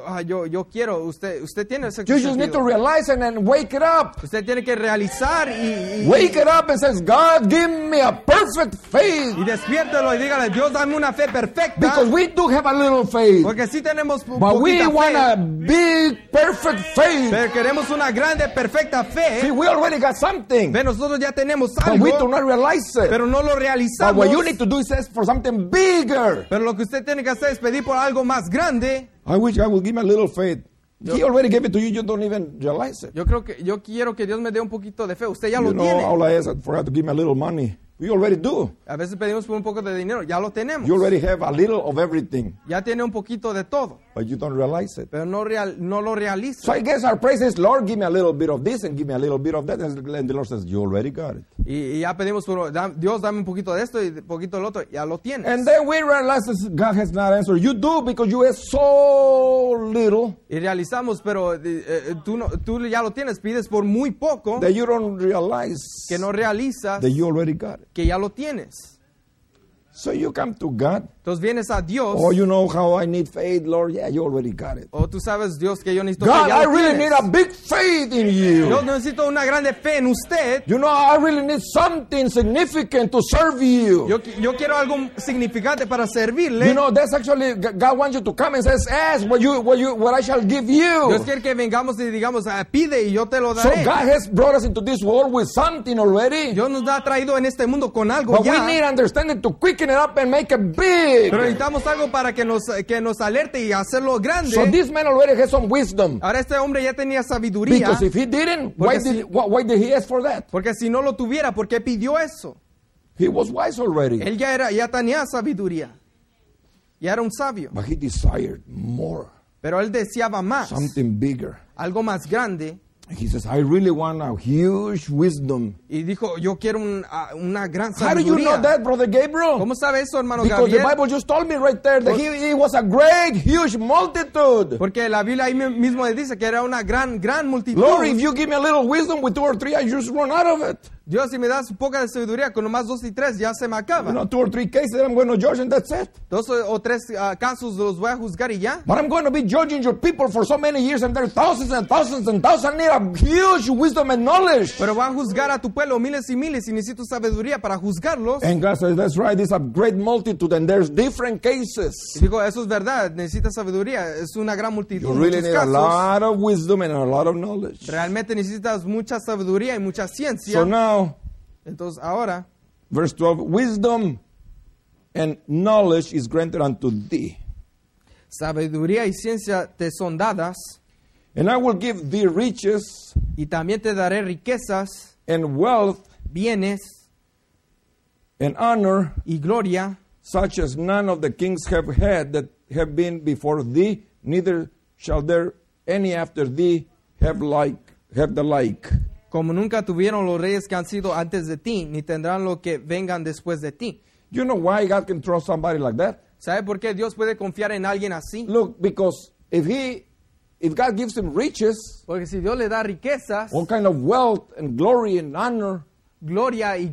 yo quiero. Usted tiene el sexto You just need to sentido. realize it and wake it up. Usted tiene que realizar y Wake it up and says, God, give me a perfect faith. despiértelo y dígale, Dios, dame una fe perfecta. Because we do have a little faith. Porque sí tenemos But we poquita want fe. a big, perfect faith. Pero queremos una grande, perfecta See, fe. we already got something. Ve, nosotros ya tenemos But we do algo, not realize it. pero no lo But realizamos. what you need to do is ask for something bigger. Pero lo que usted tiene que hacer es pedir por algo más grande. I wish God would give me a little faith. He already gave it to you. You don't even realize it. Yo quiero que Dios me dé un poquito de fe. Usted ya You lo know, tiene. all I ask for God to give me a little money. We already do. A veces pedimos por un poco de dinero. Ya lo tenemos. You already have a little of everything. Ya tiene un poquito de todo. But you don't realize it. Pero no lo realiza. So I guess our praise is, Lord, give me a little bit of this and give me a little bit of that. And the Lord says, you already got it. Y ya pedimos por Dios, dame un poquito de esto y un poquito del otro. Ya lo tienes. And then we realize that God has not answered. You do because you have so little Y realizamos, pero tú ya lo tienes. Pides por muy poco that you don't realize que no realizas that you already got it. que ya lo tienes. So you come to God. Entonces vienes a Dios. Oh, you know how I need faith, Lord. Yeah, you already got it. O tú sabes, Dios, que yo necesito fe. God, Ya I lo really tienes. need a big faith in Yo you. necesito una grande fe en usted. You know, I really need something significant to serve you. Yo quiero algo significante para servirle. You know, that's actually, God wants you to come and says, ask what I shall give Dios you. quiere que vengamos y digamos, pide y yo te lo So daré. God has brought us into this world with something already. Dios nos ha traído en este mundo con algo But we ya. need understanding to quicken it up and make it big. Pero necesitamos algo para que nos alerte y hacerlo grande. So this man already has some wisdom. Ahora este hombre ya tenía sabiduría. Because if he didn't, why did he ask for that? Porque si no lo tuviera, ¿por qué pidió eso? He was wise already. Él ya tenía sabiduría. Ya era un sabio. But he desired more, Pero él deseaba más. something bigger. Algo más grande. He says, I really want a huge wisdom. Y dijo, yo quiero una gran How do you sabiduría. know that, Brother Gabriel? ¿Cómo sabe eso, hermano Because the Gabriel? Bible just told me right there that he was a great, huge multitude. Porque la Biblia ahí mismo dice que era una gran multitud. Lord, if you give me a little wisdom with 2 or 3, I just run out of it. Dios, si me das poca de sabiduría, con nomás 2 y 3 ya se me acaba. You know, 2 or 3 cases that I'm going to judge and that's it. 2 o 3 casos los voy a juzgar y ya. But I'm going to be judging your people for so many years and there are thousands and thousands and thousands. I need a huge wisdom and knowledge. Pero va a juzgar a tu pueblo miles y miles y necesito sabiduría para juzgarlos. And God says, that's right, this is a great multitude and there's different cases. Y digo, eso es verdad, necesitas sabiduría, es una gran multitud. You really muchos need a casos. lot of wisdom and a lot of knowledge. Realmente necesitas mucha sabiduría y mucha ciencia. So now, Entonces ahora, verse 12, wisdom and knowledge is granted unto thee. sabiduría y ciencia te son dadas And I will give thee riches y también te daré riquezas, and wealth bienes and honor, y gloria, such as none of the kings have had that have been before thee, neither shall there any after thee have the like. como nunca tuvieron los reyes que han sido antes de ti, ni tendrán lo que vengan después de ti. You know why God can trust somebody like that? ¿Sabe por qué Dios puede confiar en alguien así? Look, because if God gives him riches, Porque si Dios le da riquezas, all kind of wealth and glory and honor, gloria y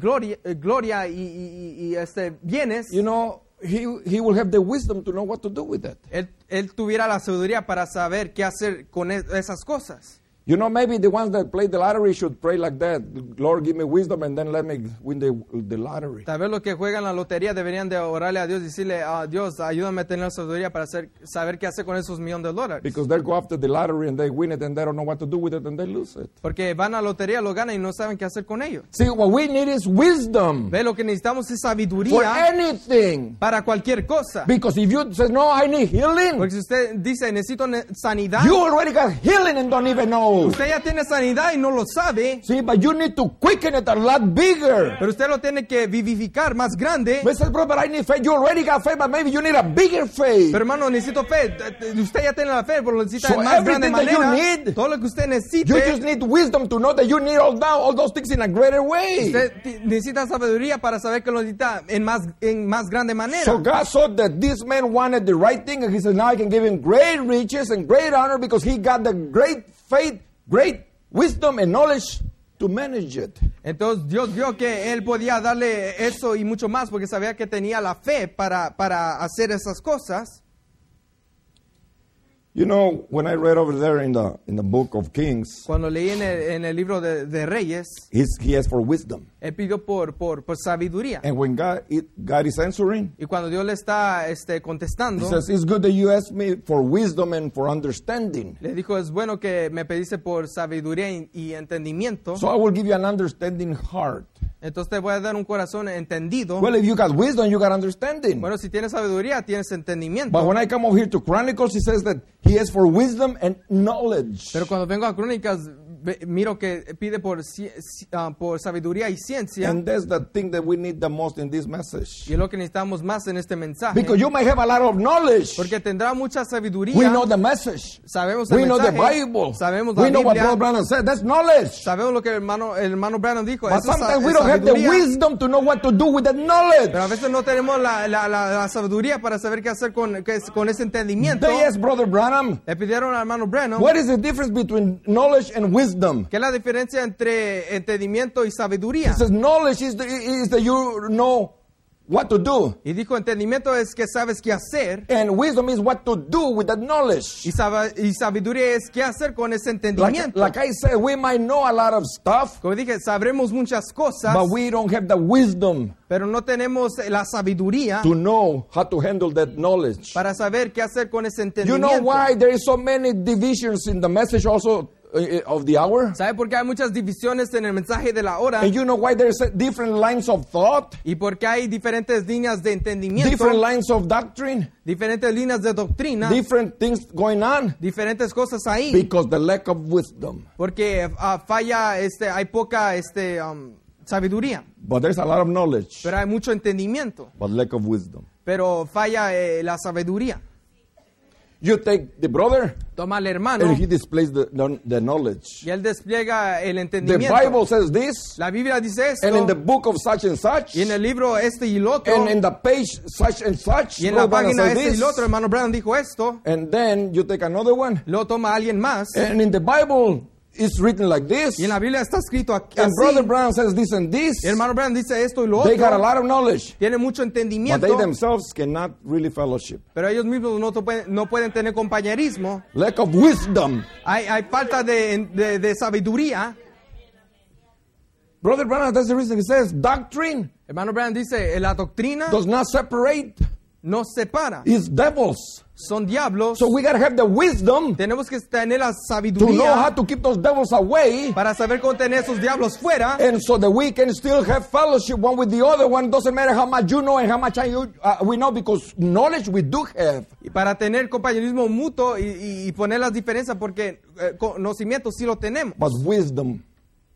bienes, you know, he will have the wisdom to know what to do with that. él tuviera la sabiduría para saber qué hacer con esas cosas. You know, maybe the ones that play the lottery should pray like that. Lord, give me wisdom and then let me win the lottery. Tal vez los que juegan la lotería deberían de orarle a Dios y decirle, Dios, ayúdame a tener sabiduría para saber qué hacer con esos $1,000,000. Because they go after the lottery and they win it and they don't know what to do with it and they lose it. Porque van a la lotería, lo ganan y no saben qué hacer con ello. See, what we need is wisdom Ve, lo que necesitamos es for sabiduría anything. para cualquier cosa. Because if you say, no, I need healing, Porque si usted dice, necesito sanidad, you already got healing and don't even know. usted ya tiene sanidad y no lo sabe, See, but you need to quicken it a lot bigger. pero usted lo tiene que vivificar más grande. But says, bro, but I need faith. You already got faith, but maybe you need a bigger faith. Pero hermano, necesito fe. Usted ya tiene la fe, pero lo necesita So en más grande everything that you manera. need, Todo lo que usted You necesite, just need wisdom to know that you need all those things in a greater way. usted necesita sabiduría para saber que lo necesita en más grande manera. So God saw that this man wanted the right thing, and he said, now I can give him great riches and great honor because he got the great faith, great wisdom and knowledge to manage it. Entonces Dios vio que él podía darle eso y mucho más porque sabía que tenía la fe para hacer esas cosas. You know, when I read over there in the book of Kings, Cuando leí en el libro de Reyes, he asked for wisdom. él pidió por sabiduría. And when God is answering, Y cuando Dios le está he contestando, says, it's good that you ask me for wisdom and for understanding. le dijo, es bueno que me pediste por sabiduría y entendimiento. So I will give you an understanding heart. Entonces te voy a dar un corazón entendido. Well, if you got wisdom, you got understanding. Bueno, si tienes sabiduría, tienes entendimiento. But when I come over here to Chronicles, he says that he asks for wisdom and knowledge. Pero cuando vengo a Crónicas, miro que pide por sabiduría y ciencia. And that's the thing that we need the most in this message. Y es lo que necesitamos más en este mensaje. Because you might have a lot of knowledge. Porque tendrá mucha sabiduría. We know the message. Sabemos el We know the mensaje. Bible. Sabemos la We know what Biblia. Brother Branham said. That's knowledge. Sabemos lo que el hermano Branham dijo. But Eso es sometimes we don't have the sabiduría. wisdom to know what to do with that knowledge. Pero a veces no tenemos la sabiduría para saber qué hacer con ese entendimiento. They asked Brother Branham, Le pidieron al hermano Branham, what is the difference between knowledge and wisdom? ¿qué es la diferencia entre entendimiento y sabiduría? He says knowledge is that you know what to do. Y dijo, entendimiento es que sabes qué hacer. And wisdom is what to do with that knowledge. Y sabiduría es qué hacer con ese entendimiento. Like I said, we might know a lot of stuff, Como dije, sabremos muchas cosas, but we don't have the wisdom pero no tenemos la sabiduría to know how to handle that knowledge. para saber qué hacer con ese You entendimiento. know why there is so many divisions in the message also of the hour? ¿Sabe por qué hay muchas divisiones en el mensaje de la hora? And you know why there's different lines of thought, Y por qué hay diferentes líneas de entendimiento, different lines of doctrine, diferentes líneas de doctrina, different things going on? diferentes cosas ahí. Because the lack of wisdom. Porque falla, hay poca sabiduría, But there's a lot of knowledge, pero hay mucho entendimiento, but lack of wisdom. pero falla la sabiduría. You take the brother, Toma al hermano and he displays the knowledge. y él despliega el The entendimiento. Bible says this, La Biblia dice esto, and in the book of such and such, y en el libro este y el otro, and in the page such and such, y en la Brother Branham página says este y this, el otro, hermano Brown dijo esto, and then you take another one, lo toma alguien más, and in the Bible it's written like this, y en la Biblia está escrito aquí, and Brother así. Brown says this and this. Y el hermano Brown dice esto y lo They got a otro, lot of knowledge, tiene mucho but they entendimiento, themselves cannot really fellowship. pero ellos mismos no pueden tener compañerismo. Lack of wisdom. Hay falta de sabiduría. Brother Branham, that's the reason he says doctrine Hermano Brown dice, la doctrina does not separate, no separa, it's devils. son diablos. So we got to have the wisdom Tenemos que tener la to know how sabiduría to keep those devils away, para saber cómo tener esos diablos fuera, and so that we can still have fellowship one with the other one. Doesn't matter how much you know and how much we know, because knowledge we do have. y para tener compañerismo mutuo y poner las diferencias, porque conocimiento sí lo tenemos, But wisdom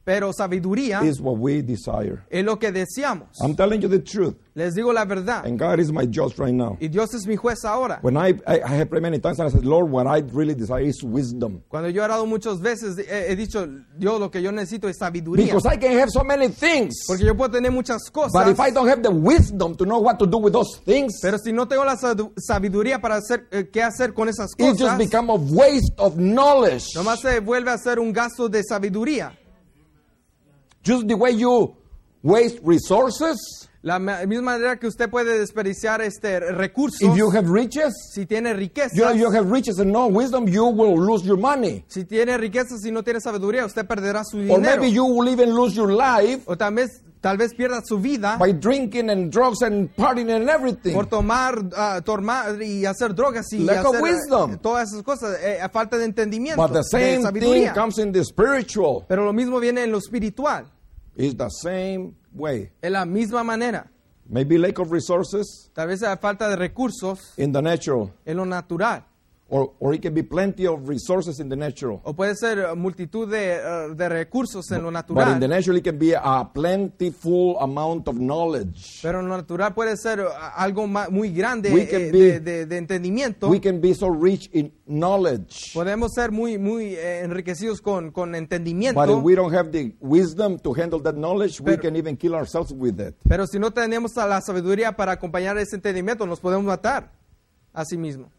Pero sabiduría is what we desire. es lo que deseamos. I'm telling you the truth. Les digo la verdad. And God is my judge right now. Y Dios es mi juez ahora. When I have prayed many times and I said, Lord, what I really desire is wisdom. Cuando yo he orado muchas veces, he dicho, Dios, lo que yo necesito es sabiduría. Because I can have so many things. Porque yo puedo tener muchas cosas. But if I don't have the wisdom to know what to do with those things, Pero si no tengo la sabiduría para hacer qué hacer con esas it just cosas, becomes a waste of knowledge. nomás se vuelve a ser un gasto de sabiduría. Just the way you waste resources, La misma manera que usted puede desperdiciar recursos. if you have riches, Si tiene riquezas, you have riches and no wisdom, you will lose your money. si tiene riquezas y no tiene sabiduría, usted perderá su Or dinero. maybe you will even lose your life O tal vez pierda su vida by drinking and drugs and partying and everything. por tomar y hacer drogas y Lack of hacer wisdom. todas esas cosas, a falta de entendimiento, But the de same thing sabiduría. comes in the spiritual. Pero lo mismo viene en lo espiritual, It's the same way. en la misma manera. Maybe lack of resources Tal vez a falta de recursos in the natural. en lo natural. Or it can be plenty of resources in the natural. O puede ser multitud de recursos en lo But in natural. the natural, it can be a plentiful amount of knowledge. Pero en lo natural puede ser algo muy grande We can be- de entendimiento. We can be so rich in knowledge. Podemos ser muy enriquecidos con But entendimiento. if we don't have the wisdom to handle that knowledge, we Pero- can even kill ourselves with it. Pero si no tenemos la sabiduría para acompañar ese entendimiento, nos podemos matar a sí mismo.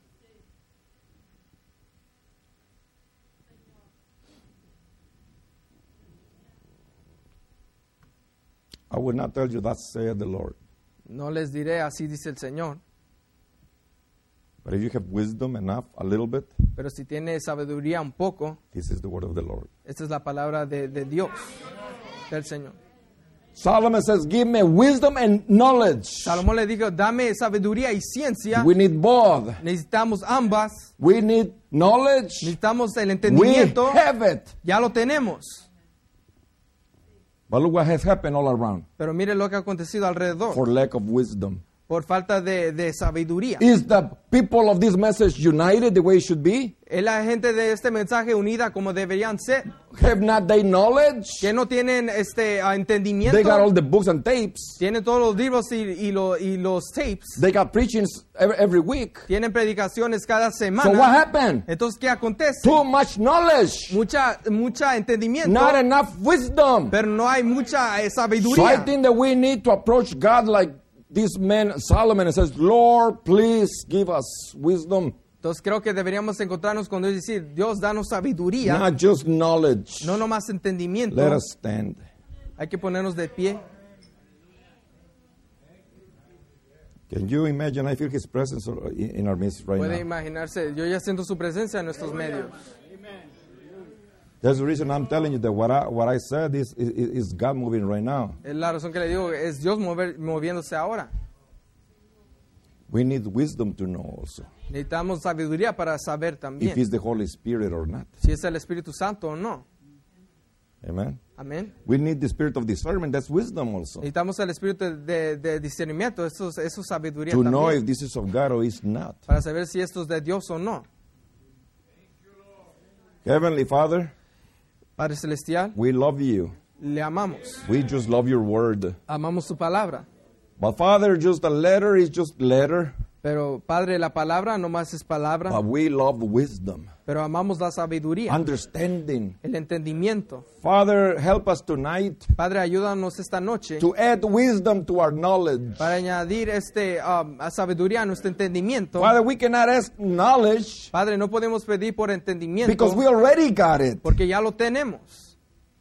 I would not tell you that saith the Lord. No les diré, así dice el Señor. But if you have wisdom enough, a little bit, Pero si tiene sabiduría un poco, this is the word of the Lord. esta es la palabra de Dios, del Señor. Solomon says, give me wisdom and knowledge. Salomón le dijo, dame sabiduría y ciencia. We need both. Necesitamos ambas. We need knowledge. Necesitamos el We entendimiento. have it. Ya lo tenemos. But look what has happened all around Pero mire lo que ha acontecido alrededor. for lack of wisdom. Por falta de sabiduría. Is the people of this message united the way it should be? ¿Es la gente de este mensaje unida como deberían ser? Have not they knowledge? Que no tienen entendimiento. They got all the books and tapes. Tienen todos los libros y los tapes. They got preachings every week. Tienen predicaciones cada So semana. what happened? Entonces, ¿qué acontece? Too much knowledge. Mucha entendimiento. Not enough wisdom. Pero no hay mucha So I sabiduría. think that we need to approach God like this man Solomon and says, Lord, please give us wisdom, Entonces creo que deberíamos encontrarnos con Dios y decir, Dios, danos sabiduría, not just knowledge. no nomás entendimiento. Let us stand. Hay que ponernos de pie. Can you imagine? I feel His presence in our midst right Puede now. imaginarse, yo ya siento su presencia en nuestros medios. That's the reason I'm telling you that what I said is God moving right now. Es la razón que le digo, es Dios moviéndose ahora. We need wisdom to know also Necesitamos sabiduría para saber if también it's the Holy Spirit or not. si es el Espíritu Santo o no. Amen. Amén. We need the spirit of discernment. That's wisdom also. Necesitamos el espíritu de discernimiento, eso es sabiduría To know también, if this is of God or is not. para saber si esto es de Dios o no. Heavenly Father, Padre Celestial, we love you. le amamos. We just love your word. Amamos su palabra. But Father, just a letter is just letter. Pero Padre, la palabra no más es palabra, But we love wisdom, pero amamos la sabiduría, understanding. el entendimiento. Father, help us tonight Padre, ayúdanos esta noche to add wisdom to our knowledge. para añadir a sabiduría a nuestro entendimiento. Father, we cannot ask knowledge Padre, no podemos pedir por entendimiento because we already got it. porque ya lo tenemos.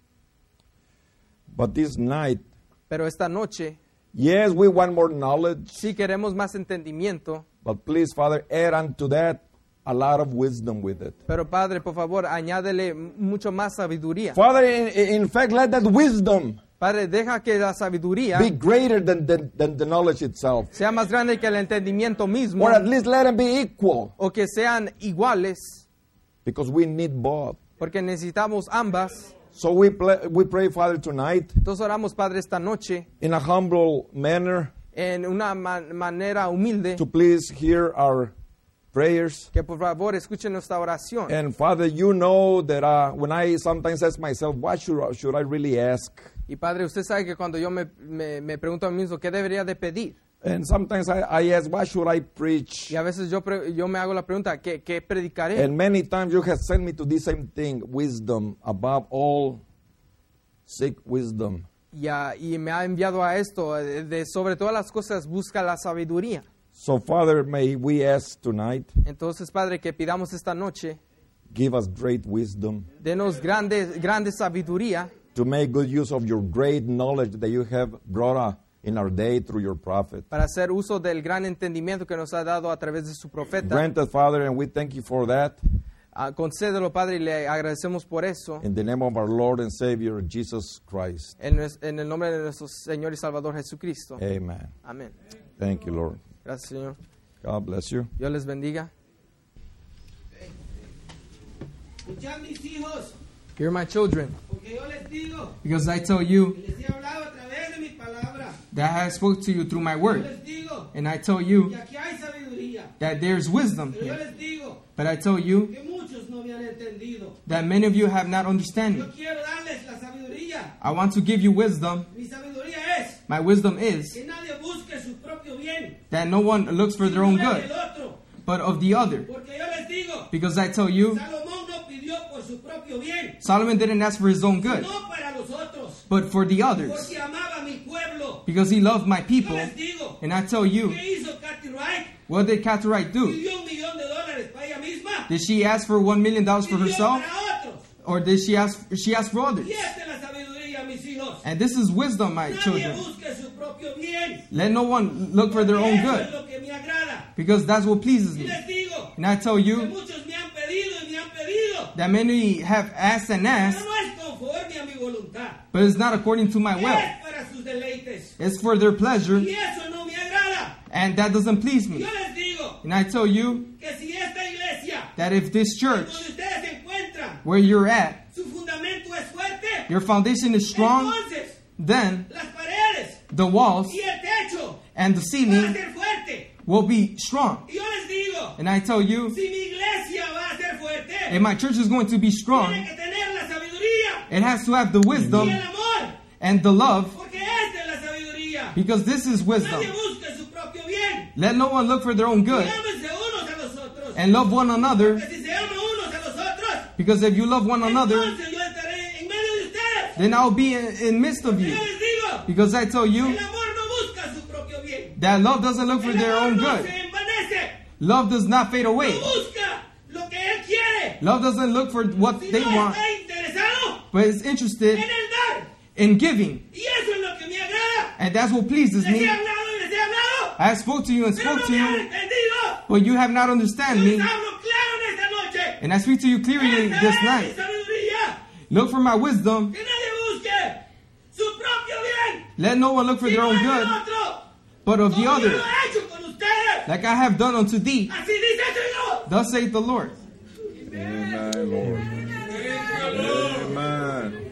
But this night, Pero esta noche yes, we want more knowledge. sí queremos más entendimiento. But please, Father, add unto that a lot of wisdom with it. Pero Padre, por favor, añádele mucho más sabiduría. Father, in fact, let that wisdom Padre, deja que la sabiduría be greater than the knowledge itself. sea más grande que el entendimiento mismo, Or at least let them be equal. o que sean iguales, Because we need both. porque necesitamos ambas. So we pray, Father, tonight Entonces oramos, Padre, esta noche in a humble manner en una manera humilde to please hear our prayers. Que por favor escuchen nuestra oración. And Father, you know that when I sometimes ask myself, what should I really ask? Y Padre, usted sabe que cuando yo me pregunto a mí mismo, ¿qué debería de pedir? And sometimes I ask, what should I preach? Y a veces yo me hago la pregunta, ¿qué predicaré? And many times you have sent me to this same thing, wisdom, above all, seek wisdom. Y me ha enviado a esto, sobre todas las cosas, busca la sabiduría. So, Father, may we ask tonight, Entonces, Padre, que pidamos esta noche, give us great wisdom denos grande sabiduría to make good use of your great knowledge that you have brought in our day through your prophet. para hacer uso del gran entendimiento que nos ha dado a través de su profeta. Grant us, Father, and we thank you for that. Concédelo, Padre, y le agradecemos por eso. In the name of our Lord and Savior, Jesus Christ. En el nombre de nuestro Señor y Salvador Jesucristo. Amen. Amén. Thank you, Lord. Gracias, Señor. God bless you. Dios les bendiga. Escuchad, mis hijos, Hear my children, porque yo les digo, because I tell you y les he hablado a través de mi palabra. that I have spoke to you through my Yo word. les digo And I tell you que aquí hay sabiduría. that there's wisdom Pero yo here. les digo But I tell you que muchos no me han entendido. that many of you have not Yo understanding. quiero darles la sabiduría. I want to give you wisdom. Mi sabiduría es My wisdom is que nadie busque su propio bien, that no one looks for their own sino el good, del otro. but of the other. Porque yo les digo, Because I tell you, Salomón no pidió por su propio bien, Solomon didn't ask for his own good, no para los otros, but for the others. porque amaba a mi pueblo. Because he loved my Yo people. les digo, And I tell you, ¿qué hizo Kathy Wright? what did Catherine do? ¿Pidió $1,000,000 para ella misma? Did she ask for $1 million for ¿Pidió herself? para otros? Or did she ask for others? Y esta es la sabiduría, mis hijos. And this is wisdom, my Nadie children. busque su propio bien. Let no one look for their own Eso es good, lo que me agrada. because that's what pleases Y me. les digo And I tell que you muchos me han pedido y me han pedido. that many have asked and Pero asked, no es conforme a mi voluntad. but it's not according to my will. Es para sus deleites. It's for their pleasure, Y eso no me agrada. and that doesn't please Y me. yo les digo And I tell you que si esta iglesia that if this church, donde ustedes se encuentran, where you're at, su fundamento es fuerte, your foundation is strong, entonces then las paredes the walls y el techo and the van a ceiling ser fuerte. will be strong. Y yo les digo, And I tell you, si mi iglesia va a ser fuerte, if my church is going to be strong, tiene que tener la sabiduría it has to have the y wisdom el amor, and the love, porque esta es la sabiduría. because this is wisdom. Nadie busque su propio bien. Let no one look for their own Y good, ámense unos a los otros. and love one another, Porque si se aman unos a los otros, because if you love one another, entonces yo estaré en medio de ustedes. then I'll be in midst of Yo you. les digo, Because I tell you el amor no busca su propio bien. that love doesn't look for El their amor own no good. se envanece. Love does not fade away. No busca lo que él quiere. Love doesn't look for what they Sino want, está interesado but is interested en el dar. in giving. Y eso es lo que me agrada. And that's what pleases Les he me. hablado y les he hablado. I spoke to you and Pero spoke no to me han you, entendido. but you have not understand Yo me. les hablo claro en esta noche. And I speak to you clearly Esta this es mi night. sabiduría. Look for my wisdom. Que nadie busque su propio bien. Let no one look for their Sino own el del good, otro. but of the Como yo other, lo he hecho con ustedes. like I have done unto thee. Así dice el Señor. Thus saith the Lord. Amen, Lord. Amen.